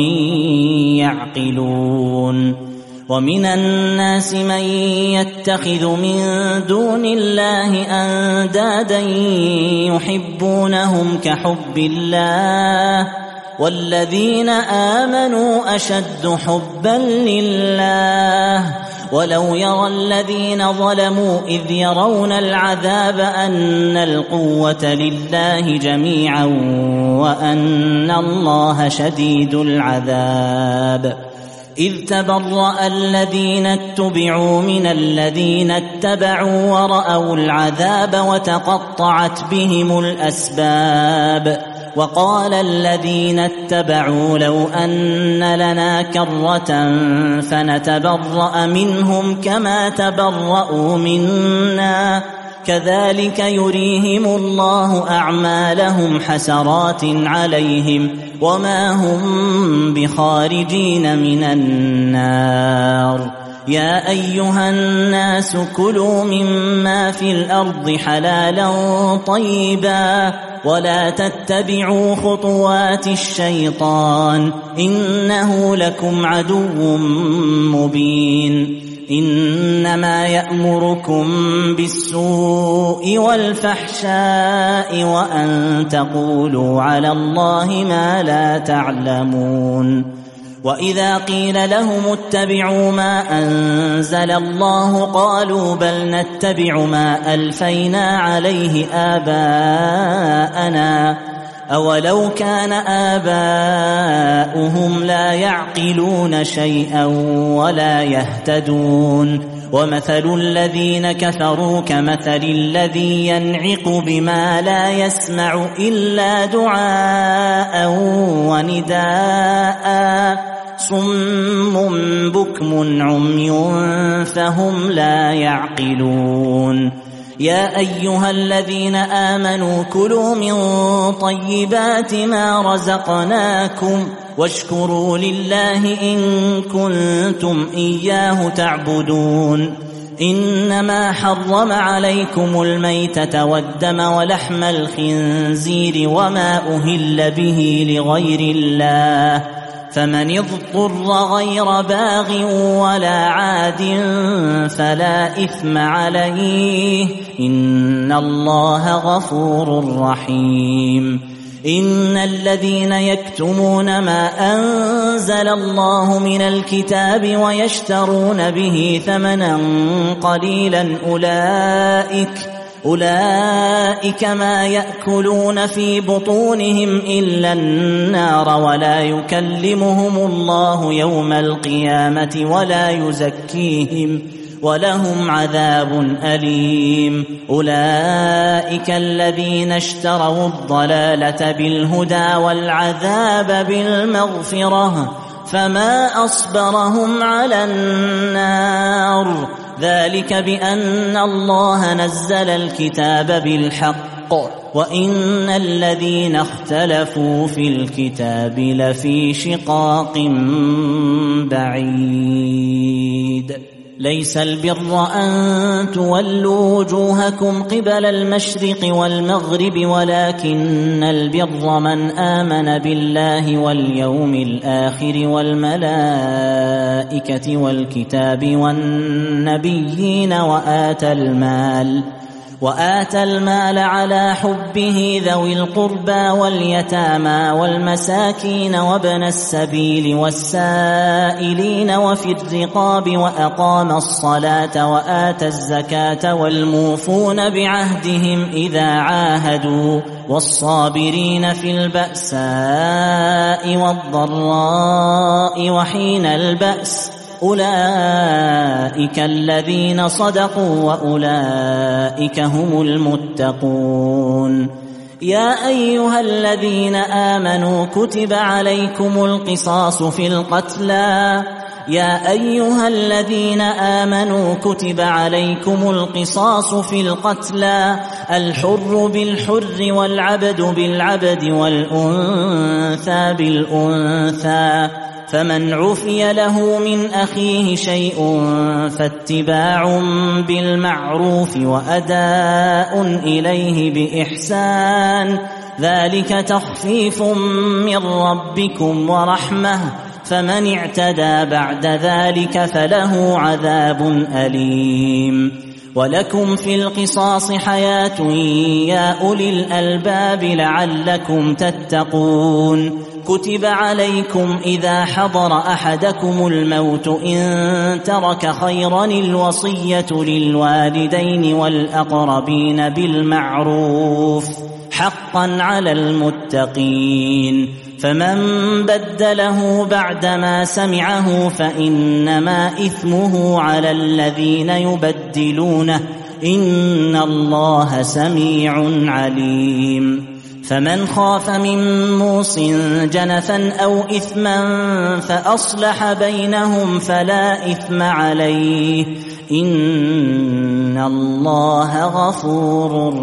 يعقلون ومن الناس من يتخذ من دون الله أندادا يحبونهم كحب الله والذين آمنوا أشد حبا لله ولو يرى الذين ظلموا إذ يرون العذاب أن القوة لله جميعا وأن الله شديد العذاب إذ تبرأ الذين اتبعوا من الذين اتبعوا ورأوا العذاب وتقطعت بهم الأسباب وقال الذين اتبعوا لو أن لنا كرة فنتبرأ منهم كما تبرأوا منا كذلك يريهم الله أعمالهم حسرات عليهم وما هم بخارجين من النار يا أيها الناس كلوا مما في الأرض حلالا طيبا ولا تتبعوا خطوات الشيطان إنه لكم عدو مبين إنما يأمركم بالسوء والفحشاء وأن تقولوا على الله ما لا تعلمون. وإذا قيل لهم اتبعوا ما أنزل الله قالوا بل نتبع ما ألفينا عليه آباءنا أولو كان آباؤهم لا يعقلون شيئا ولا يهتدون. ومثل الذين كفروا كمثل الذي ينعق بما لا يسمع إلا دعاء ونداء صم بكم عمي فهم لا يعقلون. يا أيها الذين آمنوا كلوا من طيبات ما رزقناكم واشكروا لله إن كنتم إياه تعبدون. إنما حرم عليكم الميتة والدم ولحم الخنزير وما أهل به لغير الله فمن اضطر غير باغ ولا عاد فلا إثم عليه إن الله غفور رحيم. إن الذين يكتمون ما أنزل الله من الكتاب ويشترون به ثمنا قليلا أولئك أولئك ما يأكلون في بطونهم إلا النار ولا يكلمهم الله يوم القيامة ولا يزكيهم ولهم عذاب أليم. أولئك الذين اشتروا الضلالة بالهدى والعذاب بالمغفرة فما أصبرهم على النار ذلك بأن الله نزل الكتاب بالحق وإن الذين اختلفوا في الكتاب لفي شقاق بعيد. ليس البر أن تولوا وجوهكم قبل المشرق والمغرب ولكن البر من آمن بالله واليوم الآخر والملائكة والكتاب والنبيين وآتى المال وآتى المال على حبه ذوي القربى واليتامى والمساكين وابن السبيل والسائلين وفي الرقاب وأقام الصلاة وآتى الزكاة والموفون بعهدهم إذا عاهدوا والصابرين في البأساء والضراء وحين البأس أولئك الذين صدقوا وأولئك هم المتقون. يا أيها الذين آمنوا كتب عليكم القصاص في القتلى يا أيها الذين آمنوا كتب عليكم القصاص في القتلى الحر بالحر والعبد بالعبد والأنثى بالأنثى فمن عفي له من أخيه شيء فاتباع بالمعروف وأداء إليه بإحسان ذلك تخفيف من ربكم ورحمة فمن اعتدى بعد ذلك فله عذاب أليم. ولكم في القصاص حياة يا أولي الألباب لعلكم تتقون. كتب عليكم إذا حضر أحدكم الموت إن ترك خيرا الوصية للوالدين والأقربين بالمعروف حقا على المتقين فمن بدله بعدما سمعه فإنما إثمه على الذين يبدلونه إن الله سميع عليم. فمن خاف من موص جنفا أو إثما فأصلح بينهم فلا إثم عليه إن الله غفور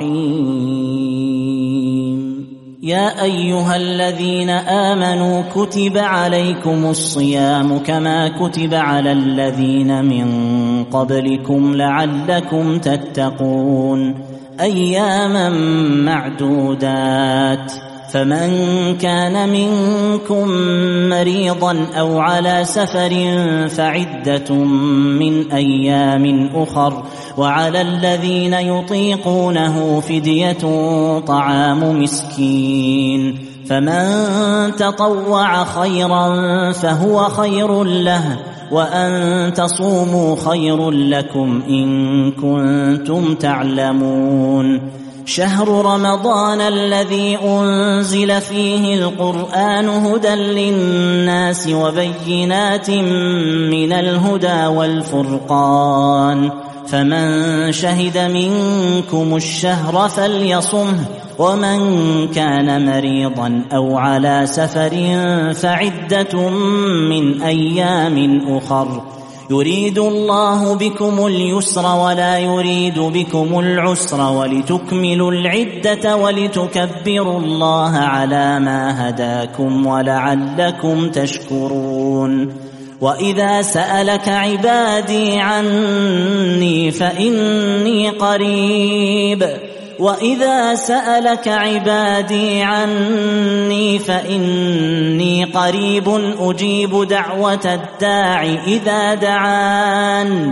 رحيم. يا أيها الذين آمنوا كتب عليكم الصيام كما كتب على الذين من قبلكم لعلكم تتقون أياما معدودات فمن كان منكم مريضا أو على سفر فعدة من أيام أخر وعلى الذين يطيقونه فدية طعام مسكين فمن تطوع خيرا فهو خير له وأن تصوموا خير لكم إن كنتم تعلمون شهر رمضان الذي أنزل فيه القرآن هدى للناس وبينات من الهدى والفرقان فمن شهد منكم الشهر فليصمه ومن كان مريضا أو على سفر فعدة من أيام أخر يريد الله بكم اليسر ولا يريد بكم العسر ولتكملوا العدة ولتكبروا الله على ما هداكم ولعلكم تشكرون وإذا سألك عبادي عني فإني قريب وإذا سألك عبادي عني فإني قريب أجيب دعوة الداع إذا دعان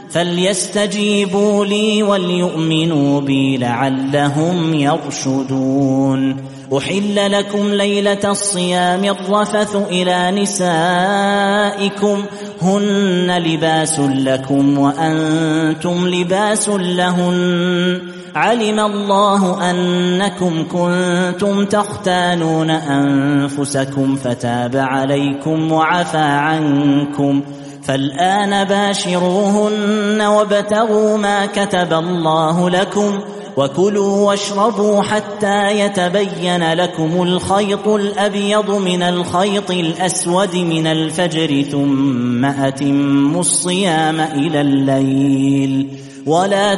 فليستجيبوا لي وليؤمنوا بي لعلهم يرشدون أحل لكم ليلة الصيام الرفث إلى نسائكم هن لباس لكم وأنتم لباس لهن علم الله أنكم كنتم تختانون أنفسكم فتاب عليكم وعفى عنكم فالآن باشروهن وابتغوا ما كتب الله لكم وكلوا واشربوا حتى يتبين لكم الخيط الأبيض من الخيط الأسود من الفجر ثم أتموا الصيام إلى الليل ولا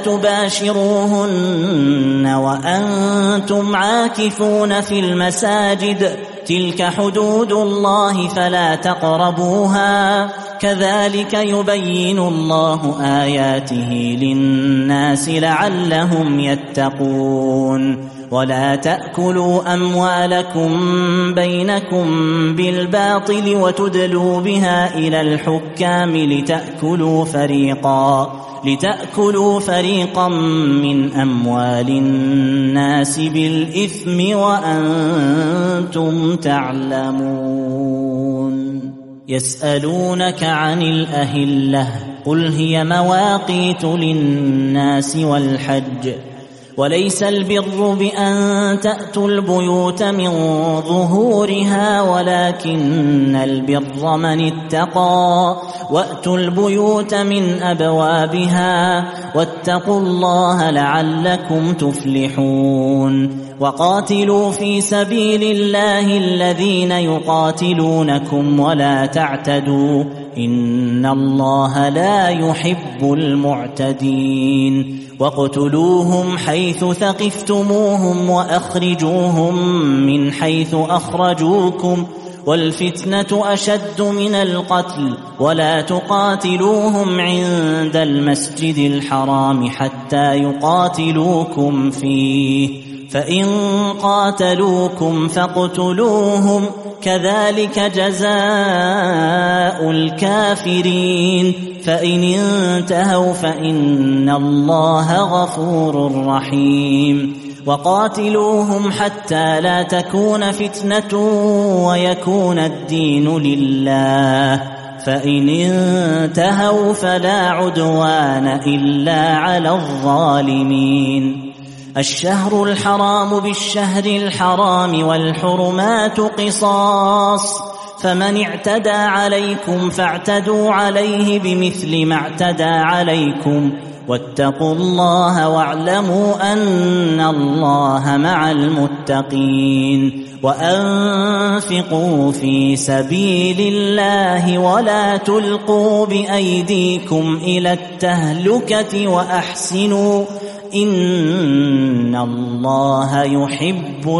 تباشروهن وأنتم عاكفون في المساجد تلك حدود الله فلا تقربوها كذلك يبين الله آياته للناس لعلهم يتقون ولا تأكلوا أموالكم بينكم بالباطل وتدلوا بها إلى الحكام لتأكلوا فريقا لتأكلوا فريقا من أموال الناس بالإثم وأنتم تعلمون يسألونك عن الأهلة قل هي مواقيت للناس والحج وليس البر بأن تأتوا البيوت من ظهورها ولكن البر من اتقى وأتوا البيوت من أبوابها واتقوا الله لعلكم تفلحون وقاتلوا في سبيل الله الذين يقاتلونكم ولا تعتدوا إن الله لا يحب المعتدين واقتلوهم حيث ثقفتموهم وأخرجوهم من حيث أخرجوكم والفتنة أشد من القتل ولا تقاتلوهم عند المسجد الحرام حتى يقاتلوكم فيه فإن قاتلوكم فاقتلوهم كذلك جزاء الكافرين فإن انتهوا فإن الله غفور رحيم وقاتلوهم حتى لا تكون فتنة ويكون الدين لله فإن انتهوا فلا عدوان إلا على الظالمين الشهر الحرام بالشهر الحرام والحرمات قصاص فمن اعتدى عليكم فاعتدوا عليه بمثل ما اعتدى عليكم واتقوا الله واعلموا أن الله مع المتقين وأنفقوا في سبيل الله ولا تلقوا بأيديكم إلى التهلكة وأحسنوا إن الله يحب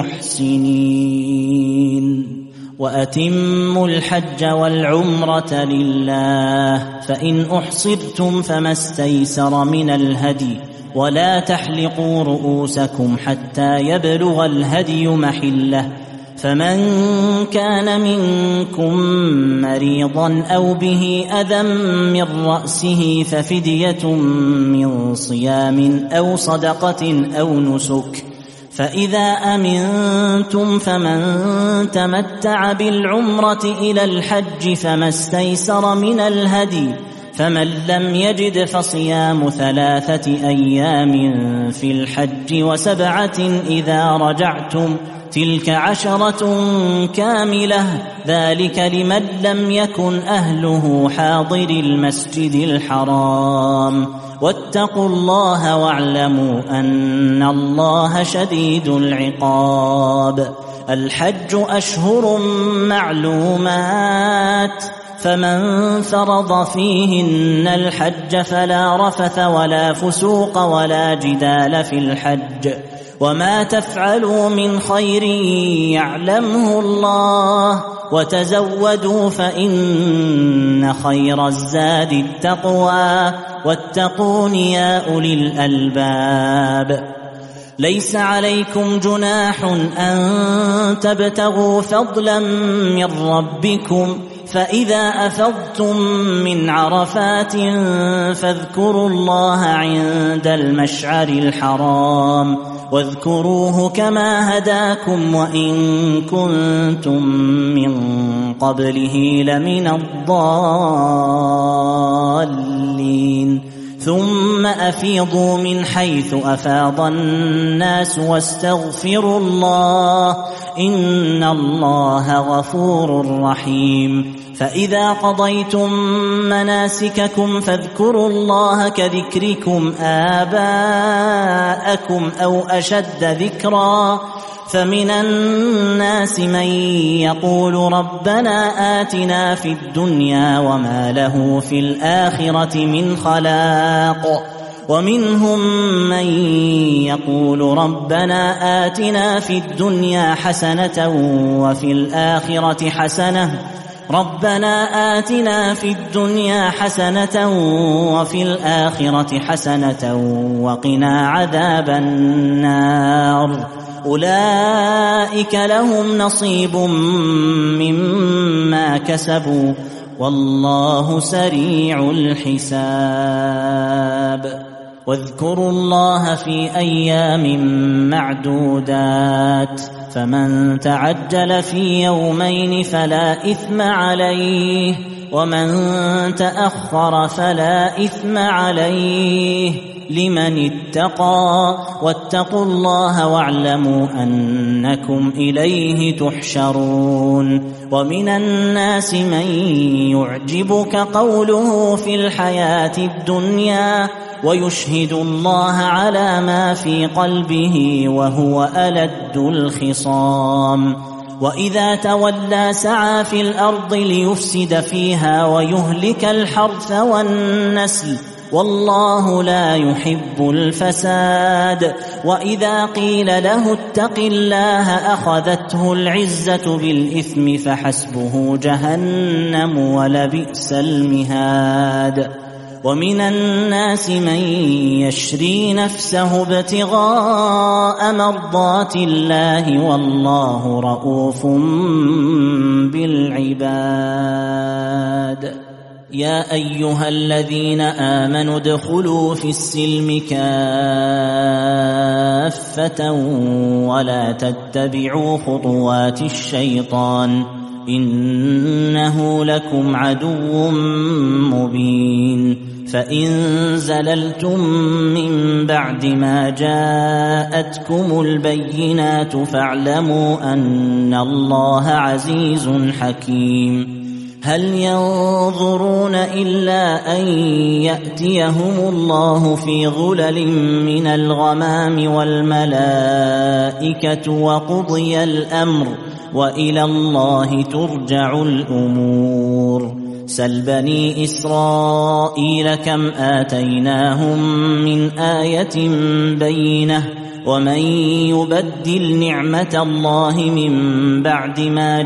المحسنين وأتموا الحج والعمرة لله فإن أحصرتم فما استيسر من الهدي ولا تحلقوا رؤوسكم حتى يبلغ الهدي محله، فمن كان منكم مريضا أو به أذى من رأسه ففدية من صيام أو صدقة أو نسك، فإذا أمنتم فمن تمتع بالعمرة إلى الحج فما استيسر من الهدي، فمن لم يجد فصيام ثلاثة أيام في الحج وسبعة إذا رجعتم، تلك عشرة كاملة، ذلك لمن لم يكن أهله حاضر المسجد الحرام. واتقوا الله واعلموا أن الله شديد العقاب. الحج أشهر معلومات، فمن فرض فيهن الحج فلا رفث ولا فسوق ولا جدال في الحج، وما تفعلوا من خير يعلمه الله، وتزودوا فإن خير الزاد التقوى، واتقون يا أولي الألباب. ليس عليكم جناح أن تبتغوا فضلا من ربكم، فإذا أفضتم من عرفات فاذكروا الله عند المشعر الحرام، واذكروه كما هداكم وإن كنتم من قبله لمن الضالين. ثم أفيضوا من حيث أفاض الناس واستغفروا الله، إن الله غفور رحيم. فإذا قضيتم مناسككم فاذكروا الله كذكركم آباءكم أو أشد ذكرا، فمن الناس من يقول ربنا آتنا في الدنيا وما له في الآخرة من خلاق، ومنهم من يقول ربنا آتنا في الدنيا حسنة وفي الآخرة حسنة ربنا آتنا في الدنيا حسنة وفي الآخرة حسنة وقنا عذاب النار. أولئك لهم نصيب مما كسبوا والله سريع الحساب. واذكروا الله في أيام معدودات، فمن تعجل في يومين فلا إثم عليه، ومن تأخر فلا إثم عليه لمن اتقى. واتقوا الله واعلموا أنكم إليه تحشرون. ومن الناس من يعجبك قوله في الحياة الدنيا ويشهد الله على ما في قلبه وهو ألد الخصام. وإذا تولى سعى في الأرض ليفسد فيها ويهلك الحرث والنسل والله لا يحب الفساد. وإذا قيل له اتق الله أخذته العزة بالإثم فحسبه جهنم ولبئس المهاد. ومن الناس من يشري نفسه ابتغاء مرضات الله والله رؤوف بالعباد. يا أيها الذين آمنوا ادخلوا في السلم كافة ولا تتبعوا خطوات الشيطان إنه لكم عدو مبين. فإن زللتم من بعد ما جاءتكم البينات فاعلموا أن الله عزيز حكيم. هل ينظرون إلا أن يأتيهم الله في غلل من الغمام والملائكة وقضي الأمر وإلى الله ترجع الأمور. سل بني إسرائيل كم آتيناهم من آية بينة ومن يبدل نعمة الله من بعد ما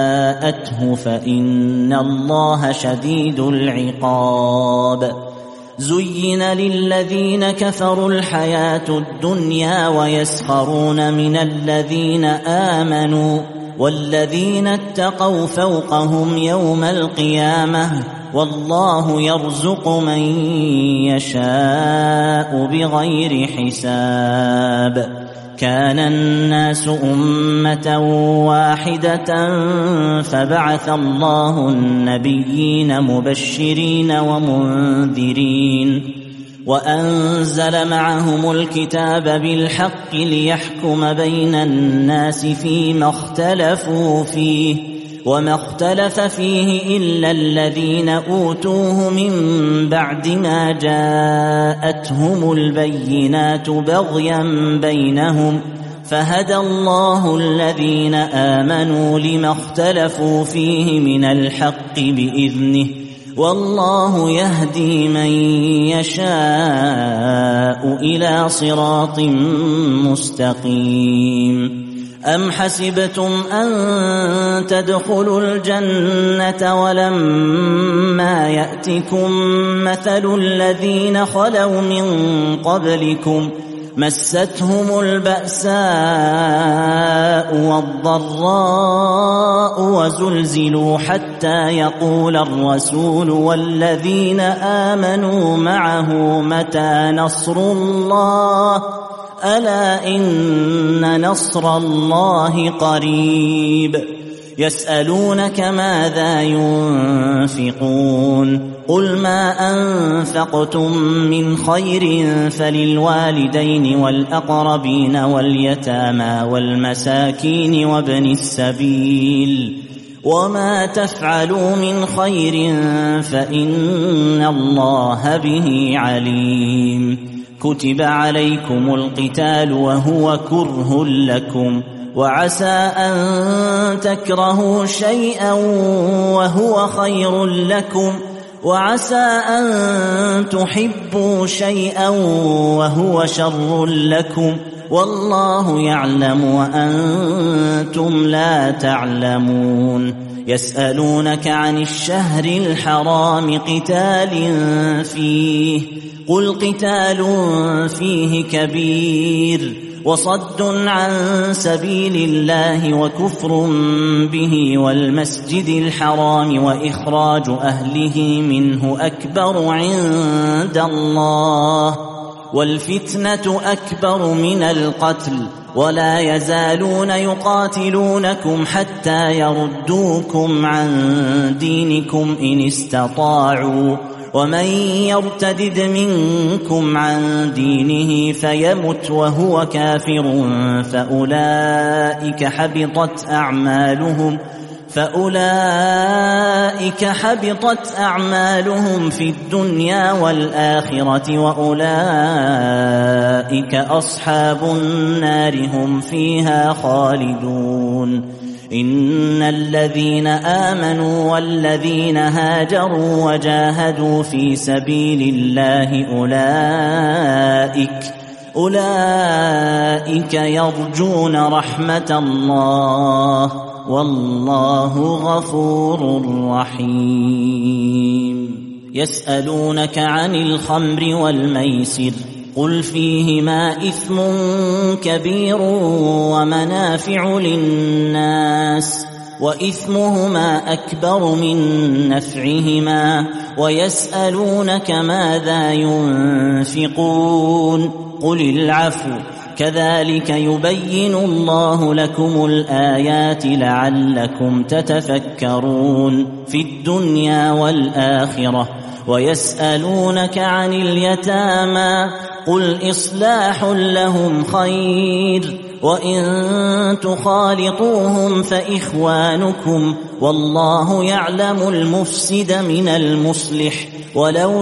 جاءته فإن الله شديد العقاب. زين للذين كفروا الحياة الدنيا ويسخرون من الذين آمنوا والذين اتقوا فوقهم يوم القيامة والله يرزق من يشاء بغير حساب. كان الناس أمة واحدة فبعث الله النبيين مبشرين ومنذرين وأنزل معهم الكتاب بالحق ليحكم بين الناس فيما اختلفوا فيه وما اختلف فيه إلا الذين أوتوه من بعد ما جاءتهم البينات بغيا بينهم فهدى الله الذين آمنوا لما اختلفوا فيه من الحق بإذنه والله يهدي من يشاء إلى صراط مستقيم. أم حسبتم أن تدخلوا الجنة ولما يأتكم مثل الذين خلوا من قبلكم مستهم البأساء والضراء وزلزلوا حتى يقول الرسول والذين آمنوا معه متى نصر الله ألا إن نصر الله قريب. يسألونك ماذا ينفقون قل ما أنفقتم من خير فللوالدين والأقربين واليتامى والمساكين وابن السبيل وما تفعلوا من خير فإن الله به عليم. كتب عليكم القتال وهو كره لكم وعسى أن تكرهوا شيئا وهو خير لكم وعسى أن تحبوا شيئا وهو شر لكم والله يعلم وأنتم لا تعلمون. يسألونك عن الشهر الحرام قتال فيه قل قتال فيه كبير وصد عن سبيل الله وكفر به والمسجد الحرام وإخراج أهله منه أكبر عند الله والفتنة أكبر من القتل ولا يزالون يقاتلونكم حتى يردوكم عن دينكم إن استطاعوا ومن يرتدد منكم عن دينه فيمت وهو كافر فأولئك حبطت أعمالهم فأولئك حبطت أعمالهم في الدنيا والآخرة وأولئك أصحاب النار هم فيها خالدون. إن الذين آمنوا والذين هاجروا وجاهدوا في سبيل الله أولئك أولئك يرجون رحمة الله والله غفور رحيم. يسألونك عن الخمر والميسر قل فيهما إثم كبير ومنافع للناس وإثمهما أكبر من نفعهما ويسألونك ماذا ينفقون قل العفو كذلك يبين الله لكم الآيات لعلكم تتفكرون في الدنيا والآخرة. ويسألونك عن اليتامى قل إصلاح لهم خير وإن تخالطوهم فإخوانكم والله يعلم المفسد من المصلح ولو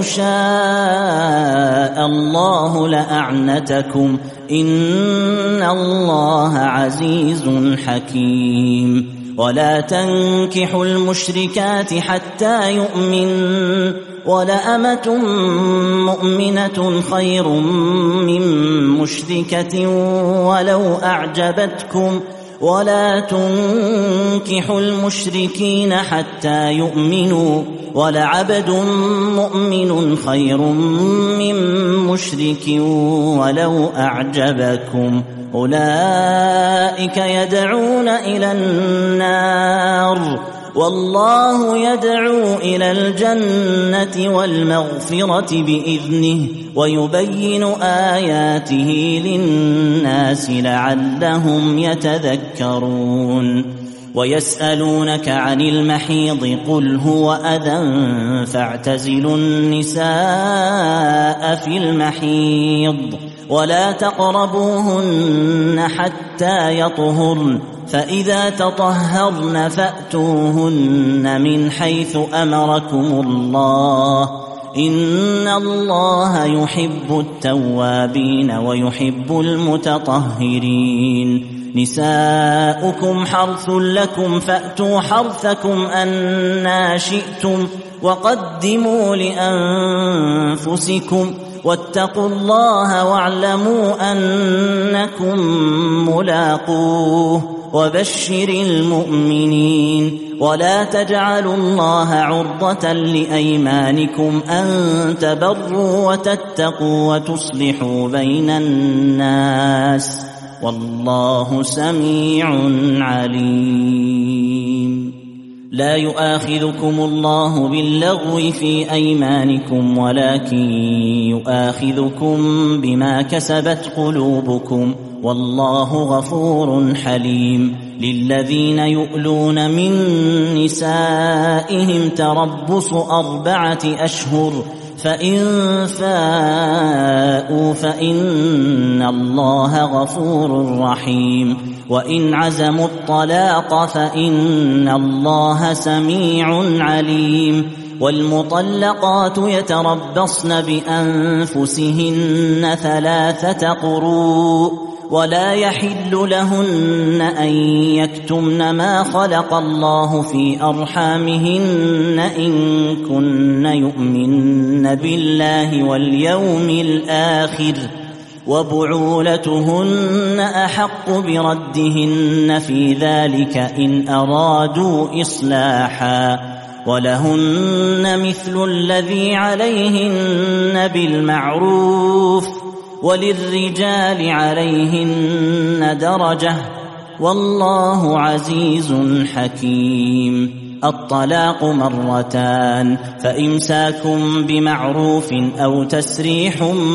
شاء الله لأعنتكم إن الله عزيز حكيم. ولا تنكحوا المشركات حتى يؤمن ولأمة مؤمنة خير من مشركة ولو أعجبتكم ولا تنكحوا المشركين حتى يؤمنوا ولعبد مؤمن خير من مشرك ولو أعجبكم أولئك يدعون إلى النار والله يدعو إلى الجنة والمغفرة بإذنه ويبين آياته للناس لعلهم يتذكرون ويسألونك عن المحيض قل هو أذى فاعتزلوا النساء في المحيض ولا تقربوهن حتى يطهرن فإذا تطهرن فأتوهن من حيث أمركم الله إن الله يحب التوابين ويحب المتطهرين نساؤكم حرث لكم فأتوا حرثكم أنى شئتم وقدموا لأنفسكم واتقوا الله واعلموا أنكم ملاقوه وبشر المؤمنين ولا تجعلوا الله عرضة لأيمانكم أن تبروا وتتقوا وتصلحوا بين الناس والله سميع عليم لا يؤاخذكم الله باللغو في أيمانكم ولكن يؤاخذكم بما كسبت قلوبكم والله غفور حليم للذين يؤلون من نسائهم تربص أربعة أشهر فإن فاءوا فإن الله غفور رحيم وإن عزموا الطلاق فإن الله سميع عليم والمطلقات يتربصن بأنفسهن ثلاثة قروء ولا يحل لهن أن يكتمن ما خلق الله في أرحامهن إن كن يؤمن بالله واليوم الآخر وبعولتهن أحق بردهن في ذلك إن أرادوا إصلاحا ولهن مثل الذي عليهن بالمعروف وللرجال عليهن درجة والله عزيز حكيم الطلاق مرتان فإمساكم بمعروف أو تسريح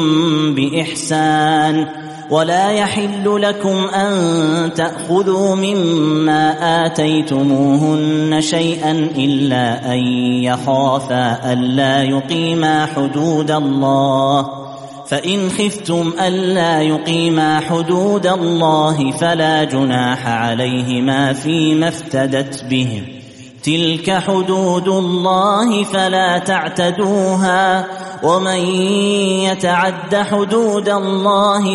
بإحسان ولا يحل لكم أن تأخذوا مما آتيتموهن شيئا إلا أن يخافا ألا يقيما حدود الله فإن خفتم ألا يقيما حدود الله فلا جناح عليهما فيما افتدت به تلك حدود الله فلا تعتدوها ومن يتعد حدود الله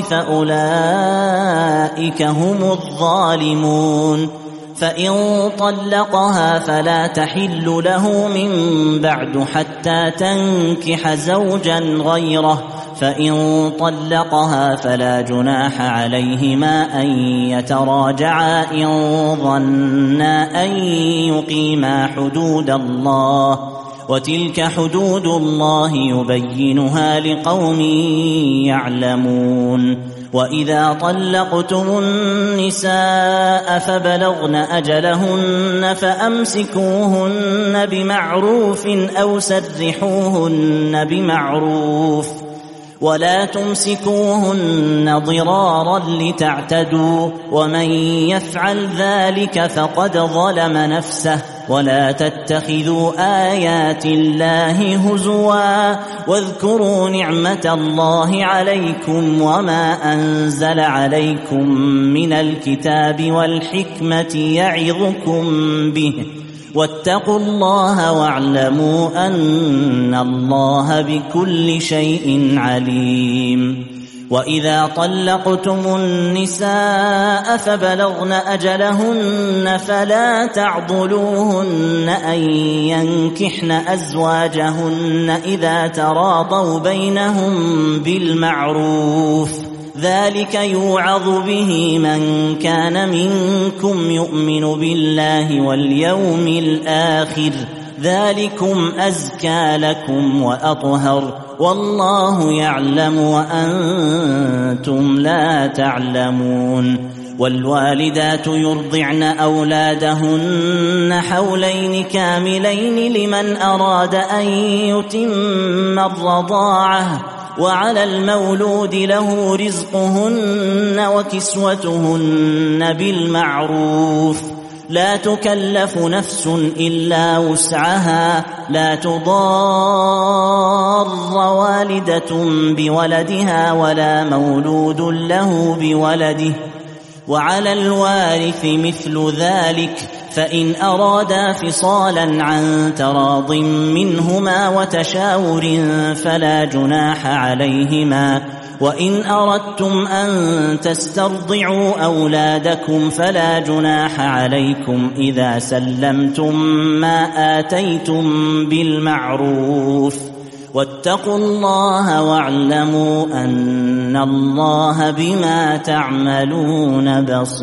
فأولئك هم الظالمون فإن طلقها فلا تحل له من بعد حتى تنكح زوجا غيره فإن طلقها فلا جناح عليهما أن يتراجعا إن ظنا أن يقيما حدود الله وتلك حدود الله يبينها لقوم يعلمون وإذا طلقتم النساء فبلغن أجلهن فأمسكوهن بمعروف أو سرحوهن بمعروف ولا تمسكوهن ضرارا لتعتدوا ومن يفعل ذلك فقد ظلم نفسه ولا تتخذوا آيات الله هزوا واذكروا نعمة الله عليكم وما أنزل عليكم من الكتاب والحكمة يعظكم به واتقوا الله واعلموا أن الله بكل شيء عليم وإذا طلقتم النساء فبلغن أجلهن فلا تعضلوهن أن ينكحن أزواجهن إذا تراضوا بينهم بالمعروف ذلك يوعظ به من كان منكم يؤمن بالله واليوم الآخر ذلكم أزكى لكم وأطهر والله يعلم وأنتم لا تعلمون. والوالدات يرضعن أولادهن حولين كاملين لمن أراد أن يتم الرضاعة وعلى المولود له رزقهن وكسوتهن بالمعروف لا تكلف نفس إلا وسعها لا تضار والدة بولدها ولا مولود له بولده وعلى الوارث مثل ذلك فإن أرادا فصالا عن تراض منهما وتشاور فلا جناح عليهما. وإن أردتم أن تسترضعوا أولادكم فلا جناح عليكم إذا سلمتم ما آتيتم بالمعروف واتقوا الله واعلموا أن الله بما تعملون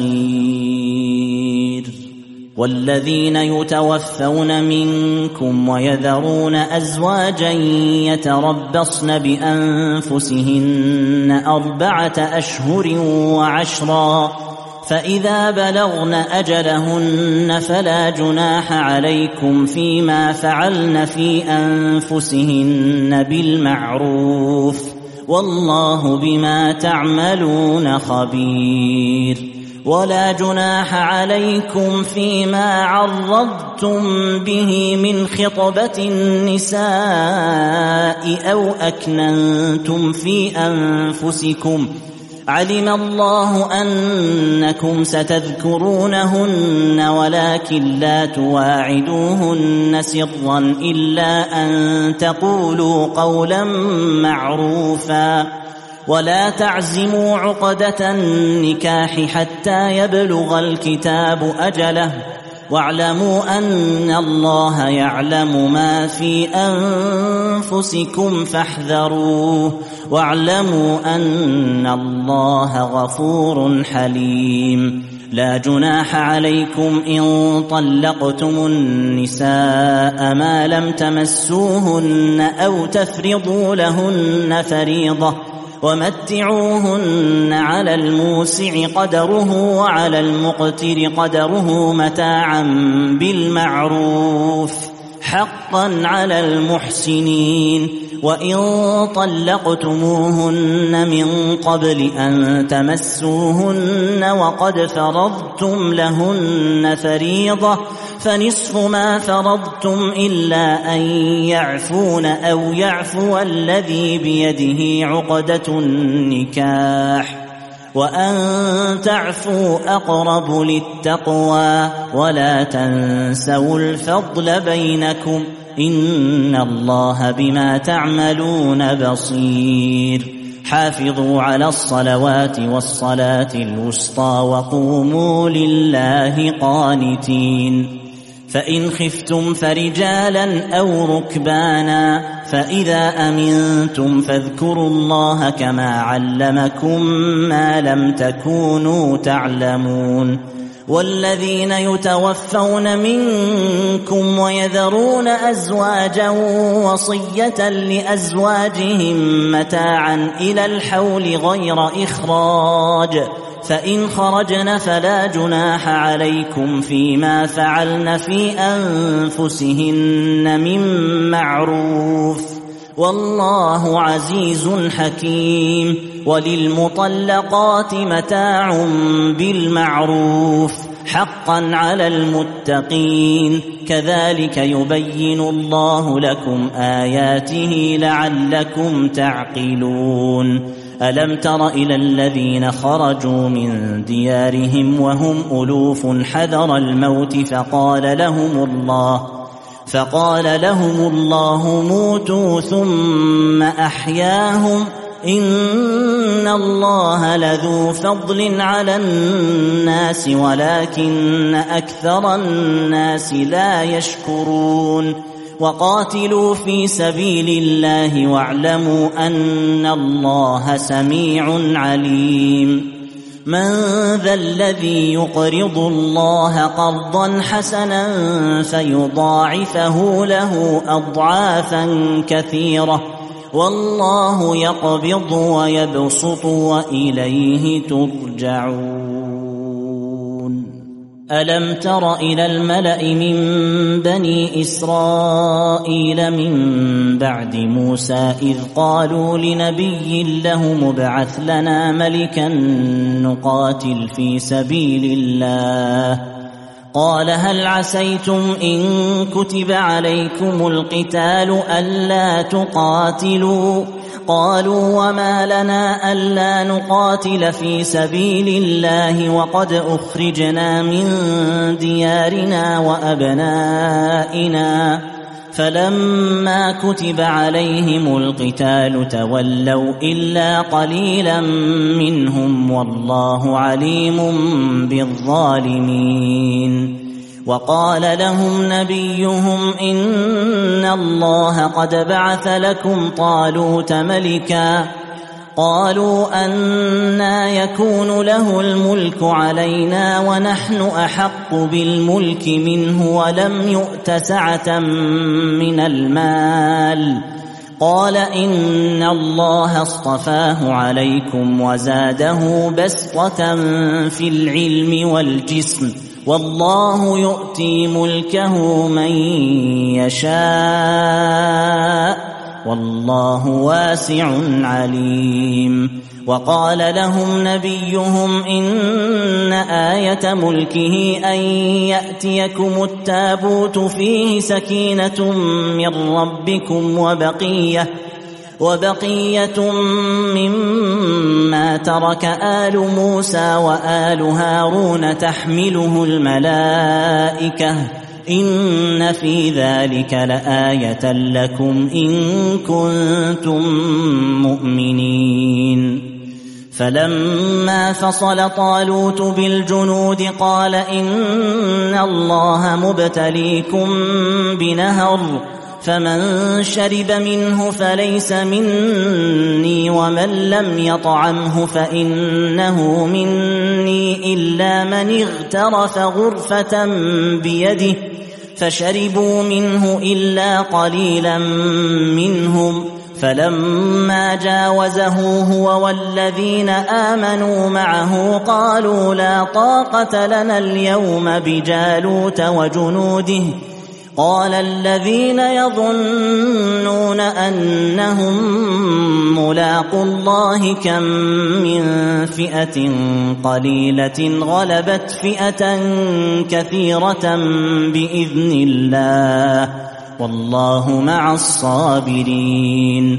بصير. والذين يتوفون منكم ويذرون أزواجا يتربصن بأنفسهن أربعة أشهر وعشرا فإذا بلغن أجلهن فلا جناح عليكم فيما فعلن في أنفسهن بالمعروف والله بما تعملون خبير. ولا جناح عليكم فيما عرضتم به من خطبة النساء أو أكننتم في أنفسكم علم الله أنكم ستذكرونهن ولكن لا تواعدوهن سرا إلا أن تقولوا قولا معروفا ولا تعزموا عقدة النكاح حتى يبلغ الكتاب أجله واعلموا أن الله يعلم ما في أنفسكم فاحذروه واعلموا أن الله غفور حليم. لا جناح عليكم إن طلقتم النساء ما لم تمسوهن أو تفرضوا لهن فريضة ومتعوهن على الموسع قدره وعلى المقتر قدره متاعا بالمعروف حقا على المحسنين. وإن طلقتموهن من قبل أن تمسوهن وقد فرضتم لهن فريضة فنصف ما فرضتم إلا أن يعفون أو يعفو الذي بيده عقدة النكاح وأن تعفوا أقرب للتقوى ولا تنسوا الفضل بينكم إن الله بما تعملون بصير. حافظوا على الصلوات والصلاة الوسطى وقوموا لله قانتين. فإن خفتم فرجالا أو ركبانا فإذا أمنتم فاذكروا الله كما علمكم ما لم تكونوا تعلمون. والذين يتوفون منكم ويذرون أزواجا وصية لأزواجهم متاعا إلى الحول غير إخراج فإن خرجن فلا جناح عليكم فيما فعلن في أنفسهن من معروف والله عزيز حكيم. وللمطلقات متاع بالمعروف حقا على المتقين كذلك يبين الله لكم آياته لعلكم تعقلون. ألم تر إلى الذين خرجوا من ديارهم وهم ألوف حذر الموت فقال لهم الله فقال لهم الله موتوا ثم أحياهم إن الله لذو فضل على الناس ولكن أكثر الناس لا يشكرون. وقاتلوا في سبيل الله واعلموا أن الله سميع عليم من ذا الذي يقرض الله قرضا حسنا فيضاعفه له أضعافا كثيرة والله يقبض ويبسط وإليه ترجعون ألم تر إلى الملأ من بني إسرائيل من بعد موسى إذ قالوا لنبي له مبعث لنا ملكا نقاتل في سبيل الله قال هل عسيتم إن كتب عليكم القتال ألا تقاتلوا قالوا وما لنا ألا نقاتل في سبيل الله وقد أخرجنا من ديارنا وأبنائنا فلما كتب عليهم القتال تولوا إلا قليلا منهم والله عليم بالظالمين وقال لهم نبيهم إن الله قد بعث لكم طالوت ملكا قالوا أنى يكون له الملك علينا ونحن أحق بالملك منه ولم يؤت سعة من المال قال إن الله اصطفاه عليكم وزاده بسطة في العلم والجسم والله يؤتي ملكه من يشاء والله واسع عليم وقال لهم نبيهم إن آية ملكه أن يأتيكم التابوت فيه سكينة من ربكم وبقية وبقية مما ترك آل موسى وآل هارون تحمله الملائكة إن في ذلك لآية لكم إن كنتم مؤمنين فلما فصل طالوت بالجنود قال إن الله مبتليكم بنهر فمن شرب منه فليس مني ومن لم يطعمه فإنه مني إلا من اغترف غرفة بيده فشربوا منه إلا قليلا منهم فلما جاوزه هو والذين آمنوا معه قالوا لا طاقة لنا اليوم بجالوت وجنوده قال الذين يظنون أنهم ملاقو الله كم من فئة قليلة غلبت فئة كثيرة بإذن الله والله مع الصابرين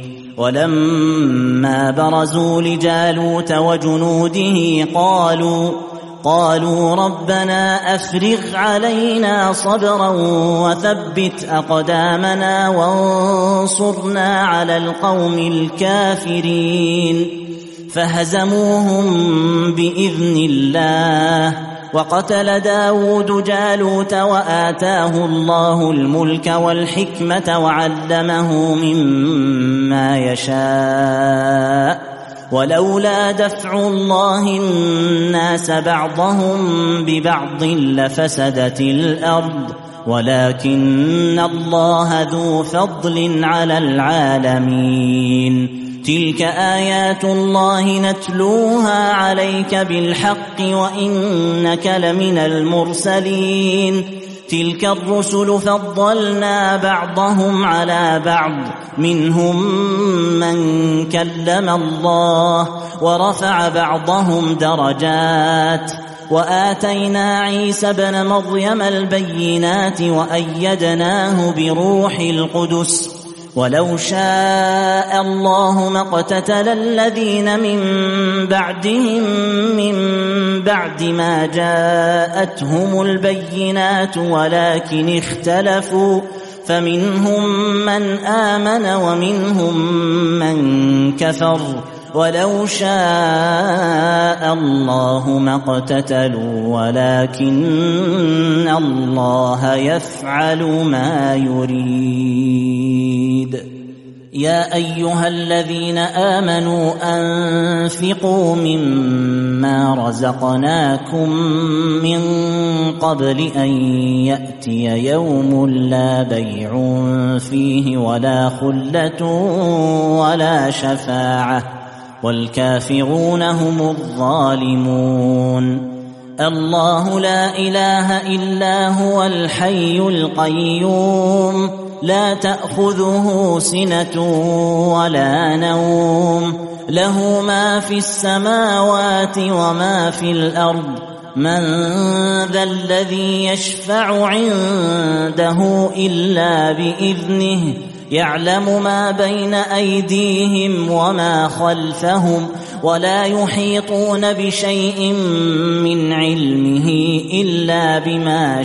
ولما برزوا لجالوت وجنوده قالوا قالوا ربنا أفرغ علينا صبرا وثبت أقدامنا وانصرنا على القوم الكافرين فهزموهم بإذن الله وقتل داود جالوت وآتاه الله الملك والحكمة وعلمه مما يشاء ولولا دفع الله الناس بعضهم ببعض لفسدت الأرض ولكن الله ذو فضل على العالمين تلك آيات الله نتلوها عليك بالحق وإنك لمن المرسلين تلك الرسل فضلنا بعضهم على بعض منهم من كلم الله ورفع بعضهم درجات وآتينا عيسى ابن مريم البينات وأيدناه بروح القدس ولو شاء الله ما اقتتل الذين من بعدهم من بعد ما جاءتهم البينات ولكن اختلفوا فمنهم من آمن ومنهم من كفر ولو شاء الله ما اقتتلوا ولكن الله يفعل ما يريد. يا أيها الذين آمنوا أنفقوا مما رزقناكم من قبل أن يأتي يوم لا بيع فيه ولا خلة ولا شفاعة والكافرون هم الظالمون. الله لا إله إلا هو الحي القيوم لا تأخذه سنة ولا نوم له ما في السماوات وما في الأرض من ذا الذي يشفع عنده إلا بإذنه يعلم ما بين أيديهم وما خلفهم ولا يحيطون بشيء من علمه إلا بما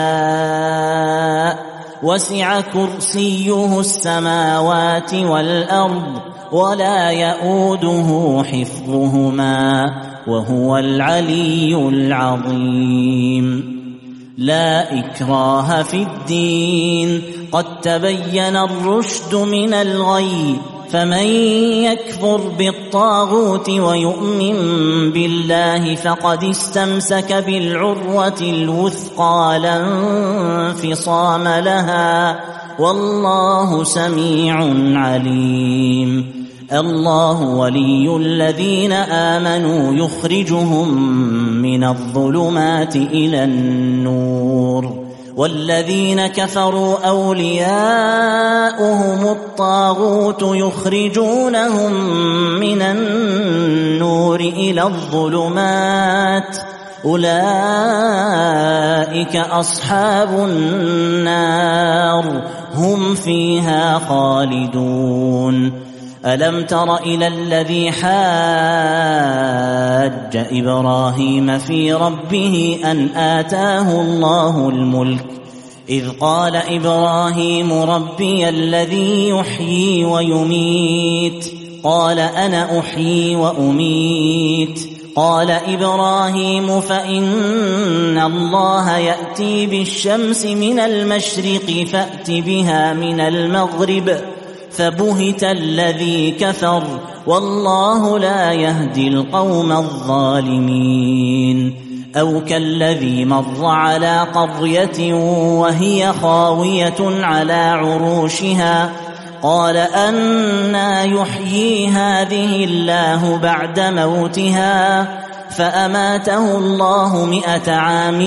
شاء وسع كرسيه السماوات والأرض ولا يؤوده حفظهما وهو العلي العظيم. لا إكراه في الدين قد تبين الرشد من الغي فمن يكفر بالطاغوت ويؤمن بالله فقد استمسك بالعروة الوثقى لا انفصام لها والله سميع عليم. الله ولي الذين آمنوا يخرجهم من الظلمات إلى النور والذين كفروا أولياؤهم الطاغوت يخرجونهم من النور إلى الظلمات أولئك أصحاب النار هم فيها خالدون. ألم تر إلى الذي حاج إبراهيم في ربه أن آتاه الله الملك إذ قال إبراهيم ربي الذي يحيي ويميت قال أنا أحيي وأميت قال إبراهيم فإن الله يأتي بالشمس من المشرق فأت بها من المغرب فبهت الذي كفر والله لا يهدي القوم الظالمين. أو كالذي مر على قرية وهي خاوية على عروشها قال أنى يحيي هذه الله بعد موتها فأماته الله مئة عام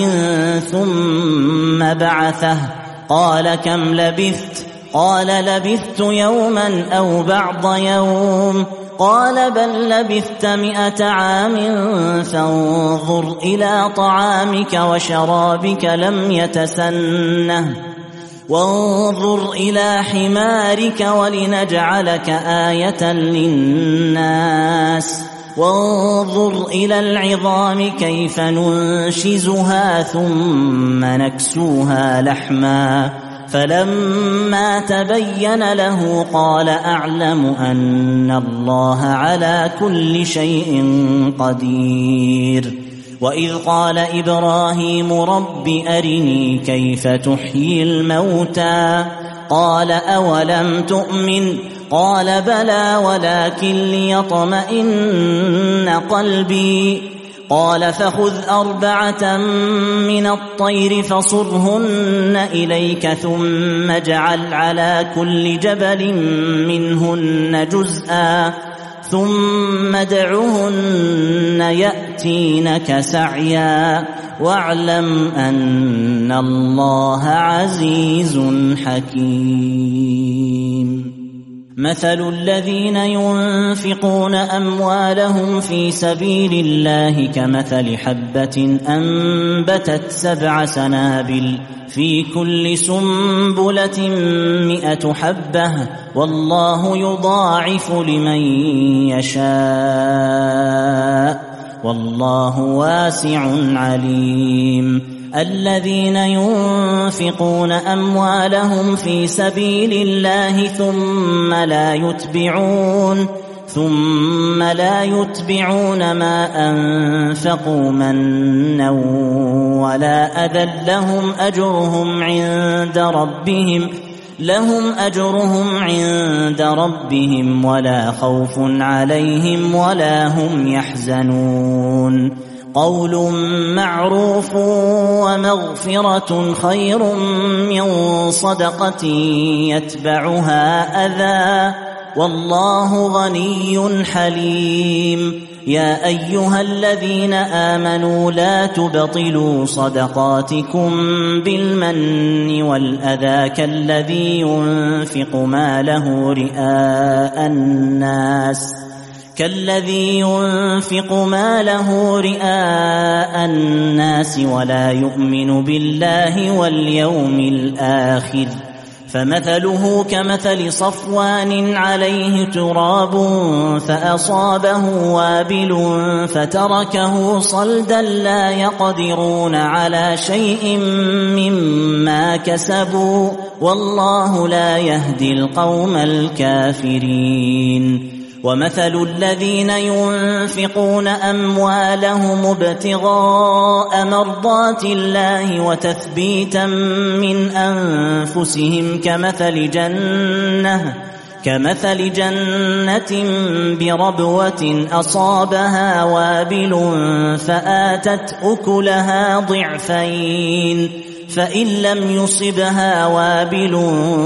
ثم بعثه قال كم لبثت قال لبثت يوما أو بعض يوم قال بل لبثت مئة عام فانظر إلى طعامك وشرابك لم يتسنه وانظر إلى حمارك ولنجعلك آية للناس وانظر إلى العظام كيف ننشزها ثم نكسوها لحما فلما تبين له قال أعلم أن الله على كل شيء قدير. وإذ قال إبراهيم رب أرني كيف تحيي الموتى قال أولم تؤمن قال بلى ولكن ليطمئن قلبي قال فخذ أربعة من الطير فصرهن إليك ثم اجعل على كل جبل منهن جزءا ثم ادعهن يأتينك سعيا واعلم أن الله عزيز حكيم. مثل الذين ينفقون أموالهم في سبيل الله كمثل حبة أنبتت سبع سنابل في كل سنبلة مئة حبة والله يضاعف لمن يشاء والله واسع عليم. الذين ينفقون أموالهم في سبيل الله ثم لا يتبعون ثم لا يتبعون ما أنفقوا منا ولا أذى لهم أجرهم عند ربهم لهم أجرهم عند ربهم ولا خوف عليهم ولا هم يحزنون قول معروف ومغفرة خير من صدقة يتبعها أذى والله غني حليم يا أيها الذين آمنوا لا تبطلوا صدقاتكم بالمن والأذى كالذي ينفق ماله رئاء الناس كالذي ينفق ماله رئاء الناس ولا يؤمن بالله واليوم الآخر فمثله كمثل صفوان عليه تراب فأصابه وابل فتركه صلدا لا يقدرون على شيء مما كسبوا والله لا يهدي القوم الكافرين ومثل الذين ينفقون أموالهم ابتغاء مرضات الله وتثبيتا من أنفسهم كمثل جنة كمثل جنة بربوة أصابها وابل فآتت أكلها ضعفين فإن لم يصبها وابل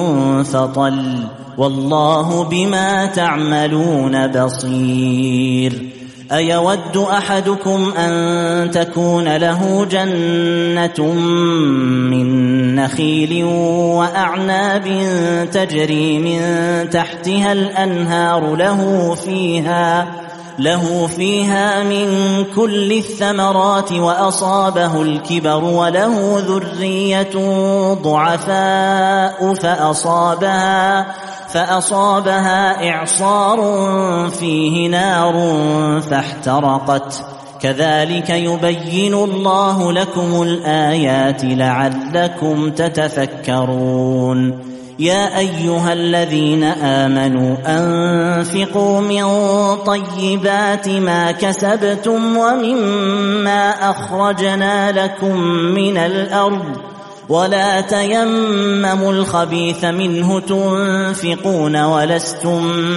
فطل والله بما تعملون بصير أيود أحدكم أن تكون له جنة من نخيل وأعناب تجري من تحتها الأنهار له فيها له فيها من كل الثمرات وأصابه الكبر وله ذرية ضعفاء فأصابها فأصابها إعصار فيه نار فاحترقت كذلك يبين الله لكم الآيات لعلكم تتفكرون يا أيها الذين آمنوا أنفقوا من طيبات ما كسبتم ومما أخرجنا لكم من الأرض ولا تيمموا الخبيث منه تنفقون ولستم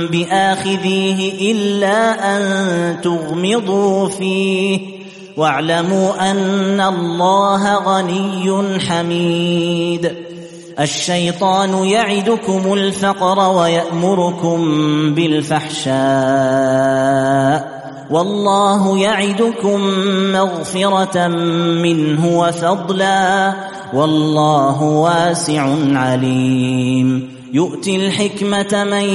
بآخذيه إلا أن تغمضوا فيه واعلموا أن الله غني حميد الشيطان يعدكم الفقر ويأمركم بالفحشاء والله يعدكم مغفرة منه وفضلا والله واسع عليم يؤتي الحكمة من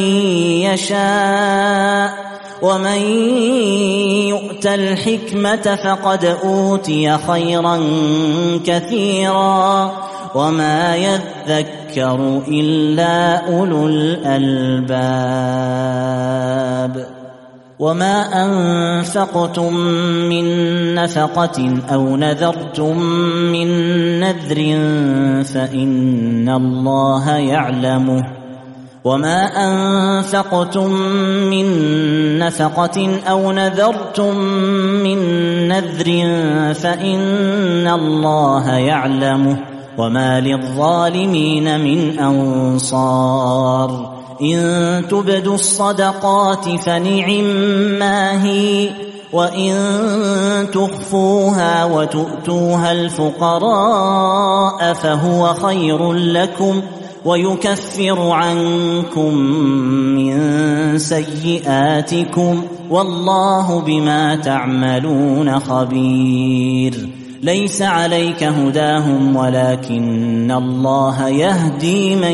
يشاء ومن يؤت الحكمة فقد أوتي خيرا كثيرا وما يذكر إلا أولو الألباب وما أنفقتم من نفقة أو نذرتم من نذر فإن الله يعلمه وما أنفقتم من نفقة أو نذرتم من نذر فإن الله يعلمه وما للظالمين من أنصار إن تبدوا الصدقات فنعما هي وإن تخفوها وتؤتوها الفقراء فهو خير لكم ويكفر عنكم من سيئاتكم والله بما تعملون خبير ليس عليك هداهم ولكن الله يهدي من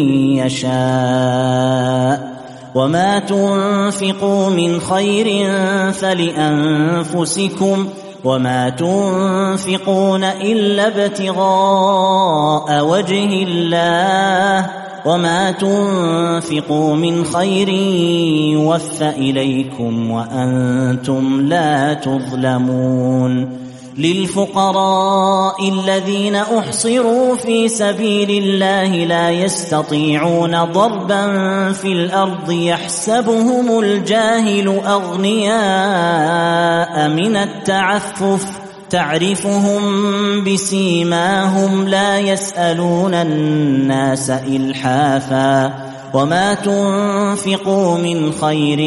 يشاء وما تنفقوا من خير فلأنفسكم وما تنفقون إلا ابتغاء وجه الله وما تنفقوا من خير يوفى إليكم وأنتم لا تظلمون للفقراء الذين أحصروا في سبيل الله لا يستطيعون ضربا في الأرض يحسبهم الجاهل أغنياء من التعفف تعرفهم بسيماهم لا يسألون الناس إلحافا وما تنفقوا من خير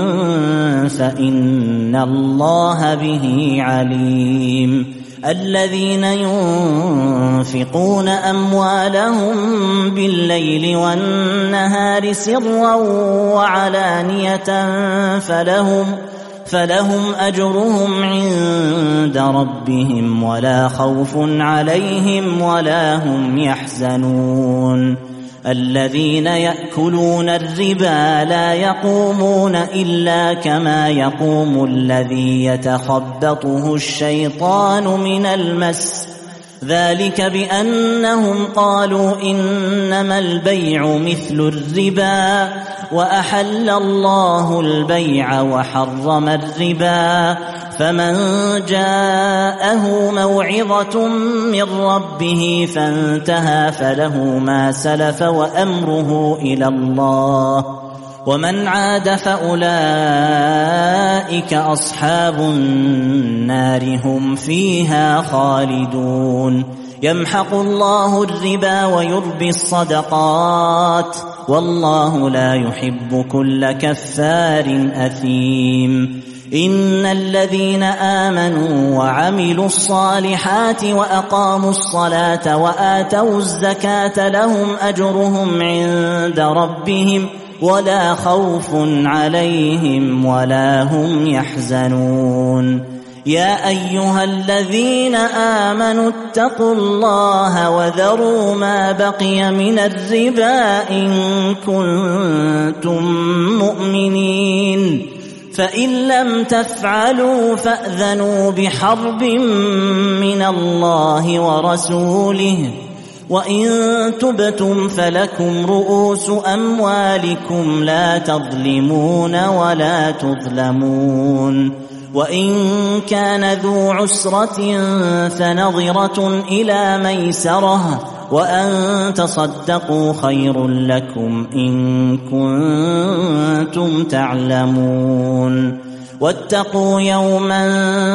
فإن الله به عليم الذين ينفقون أموالهم بالليل والنهار سرا وعلانية فلهم فلهم أجرهم عند ربهم ولا خوف عليهم ولا هم يحزنون الذين يأكلون الربا لا يقومون إلا كما يقوم الذي يتخبطه الشيطان من المس ذلك بأنهم قالوا إنما البيع مثل الربا وأحل الله البيع وحرم الربا فمن جاءه موعظة من ربه فانتهى فله ما سلف وأمره إلى الله ومن عاد فأولئك أصحاب النار هم فيها خالدون يمحق الله الربا ويربي الصدقات والله لا يحب كل كفار أثيم إن الذين آمنوا وعملوا الصالحات وأقاموا الصلاة وآتوا الزكاة لهم أجرهم عند ربهم ولا خوف عليهم ولا هم يحزنون يا أيها الذين آمنوا اتقوا الله وذروا ما بقي من الربا إن كنتم مؤمنين فإن لم تفعلوا فأذنوا بحرب من الله ورسوله وإن تبتم فلكم رؤوس أموالكم لا تظلمون ولا تظلمون وإن كان ذو عسرة فنظرة إلى ميسرة وأن تصدقوا خير لكم إن كنتم تعلمون واتقوا يوما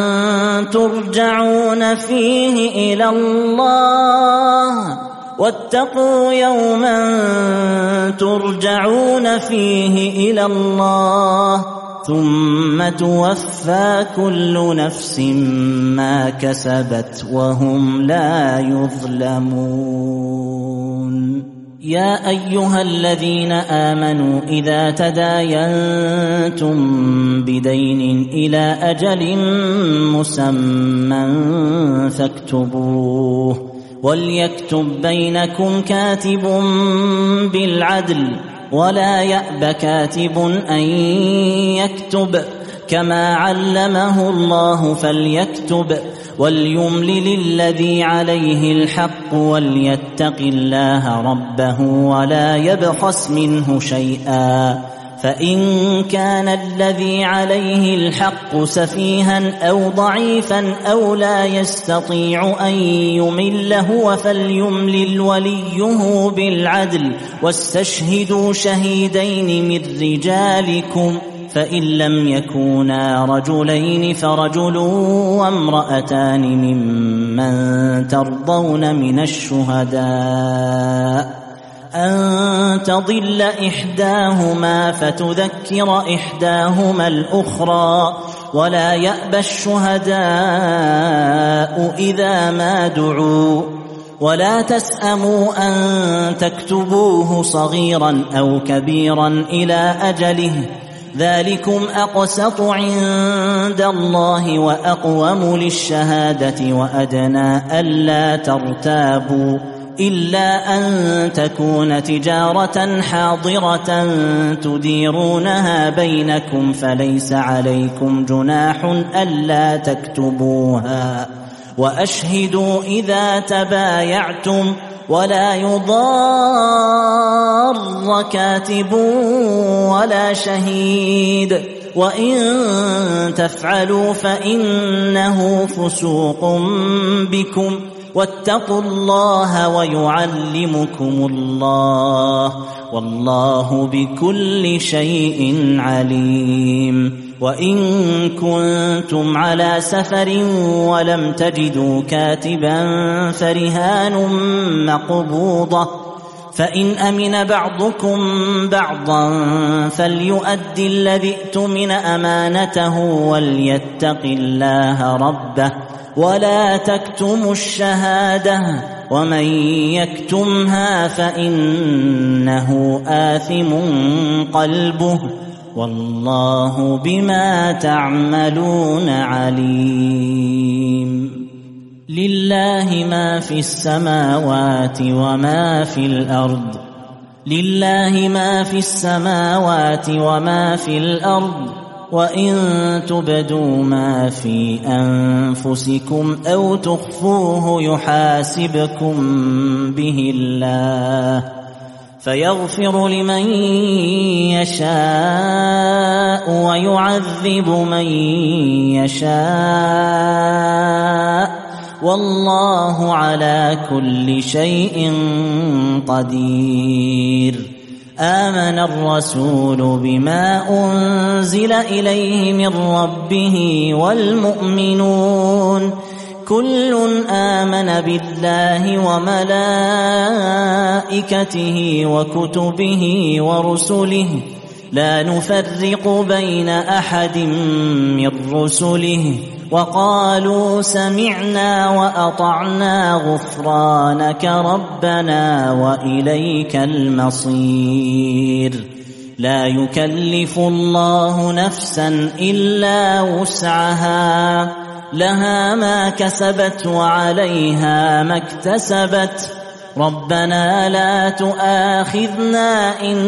ترجعون فيه إلى الله واتقوا يوما ترجعون فيه إلى الله ثم توفى كل نفس ما كسبت وهم لا يظلمون يا أيها الذين آمنوا إذا تداينتم بدين إلى أجل مسمى فاكتبوه وليكتب بينكم كاتب بالعدل ولا يأب كاتب أن يكتب كما علمه الله فليكتب وليملل الذي عليه الحق وليتق الله ربه ولا يبخس منه شيئا فإن كان الذي عليه الحق سفيها أو ضعيفا أو لا يستطيع أن يمل هو فليملل وليه بالعدل واستشهدوا شهيدين من رجالكم فإن لم يكونا رجلين فرجل وامرأتان ممن ترضون من الشهداء أن تضل إحداهما فتذكر إحداهما الأخرى ولا يأبى الشهداء إذا ما دعوا ولا تسأموا أن تكتبوه صغيرا أو كبيرا إلى أجله ذلكم أقسط عند الله وأقوم للشهادة وأدنى ألا ترتابوا إلا أن تكون تجارة حاضرة تديرونها بينكم فليس عليكم جناح ألا تكتبوها وأشهدوا إذا تبايعتم ولا يضار كاتب ولا شهيد وإن تفعلوا فإنه فسوق بكم واتقوا الله ويعلمكم الله والله بكل شيء عليم. وإن كنتم على سفر ولم تجدوا كاتبا فرهان مقبوضة، فإن أمن بعضكم بعضا فليؤدي الذي ائتمن أمانته وليتق الله ربه ولا تكتموا الشهادة ومن يكتمها فإنه آثم قلبه والله بما تعملون عليم. لله ما في السماوات وما في الأرض لله ما في السماوات وما في الأرض وإن تبدوا ما في أنفسكم أو تخفوه يحاسبكم به الله فيغفر لمن يشاء ويعذب من يشاء والله على كل شيء قدير. آمن الرسول بما أنزل إليه من ربه والمؤمنون كل آمن بالله وملائكته وكتبه ورسله لا نفرق بين أحد من رسله وقالوا سمعنا وأطعنا غفرانك ربنا وإليك المصير. لا يكلف الله نفسا إلا وسعها لها ما كسبت وعليها ما اكتسبت ربنا لا تؤاخذنا إن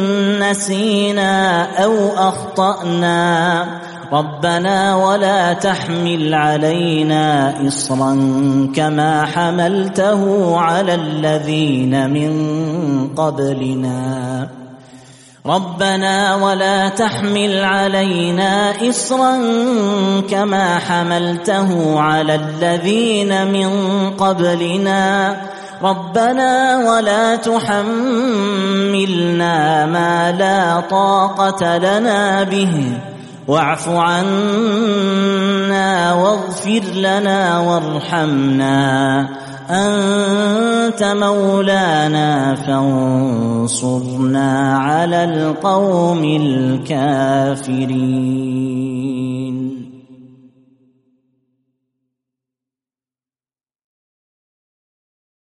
نسينا أو أخطأنا ربنا ولا تحمل علينا إصرا كما حملته على الذين من قبلنا ربنا ولا تحمل علينا إصرا كما حملته على الذين من قبلنا ربنا ولا تحملنا ما لا طاقة لنا به واعف عنا واغفر لنا وارحمنا أنت مولانا فانصرنا على القوم الكافرين.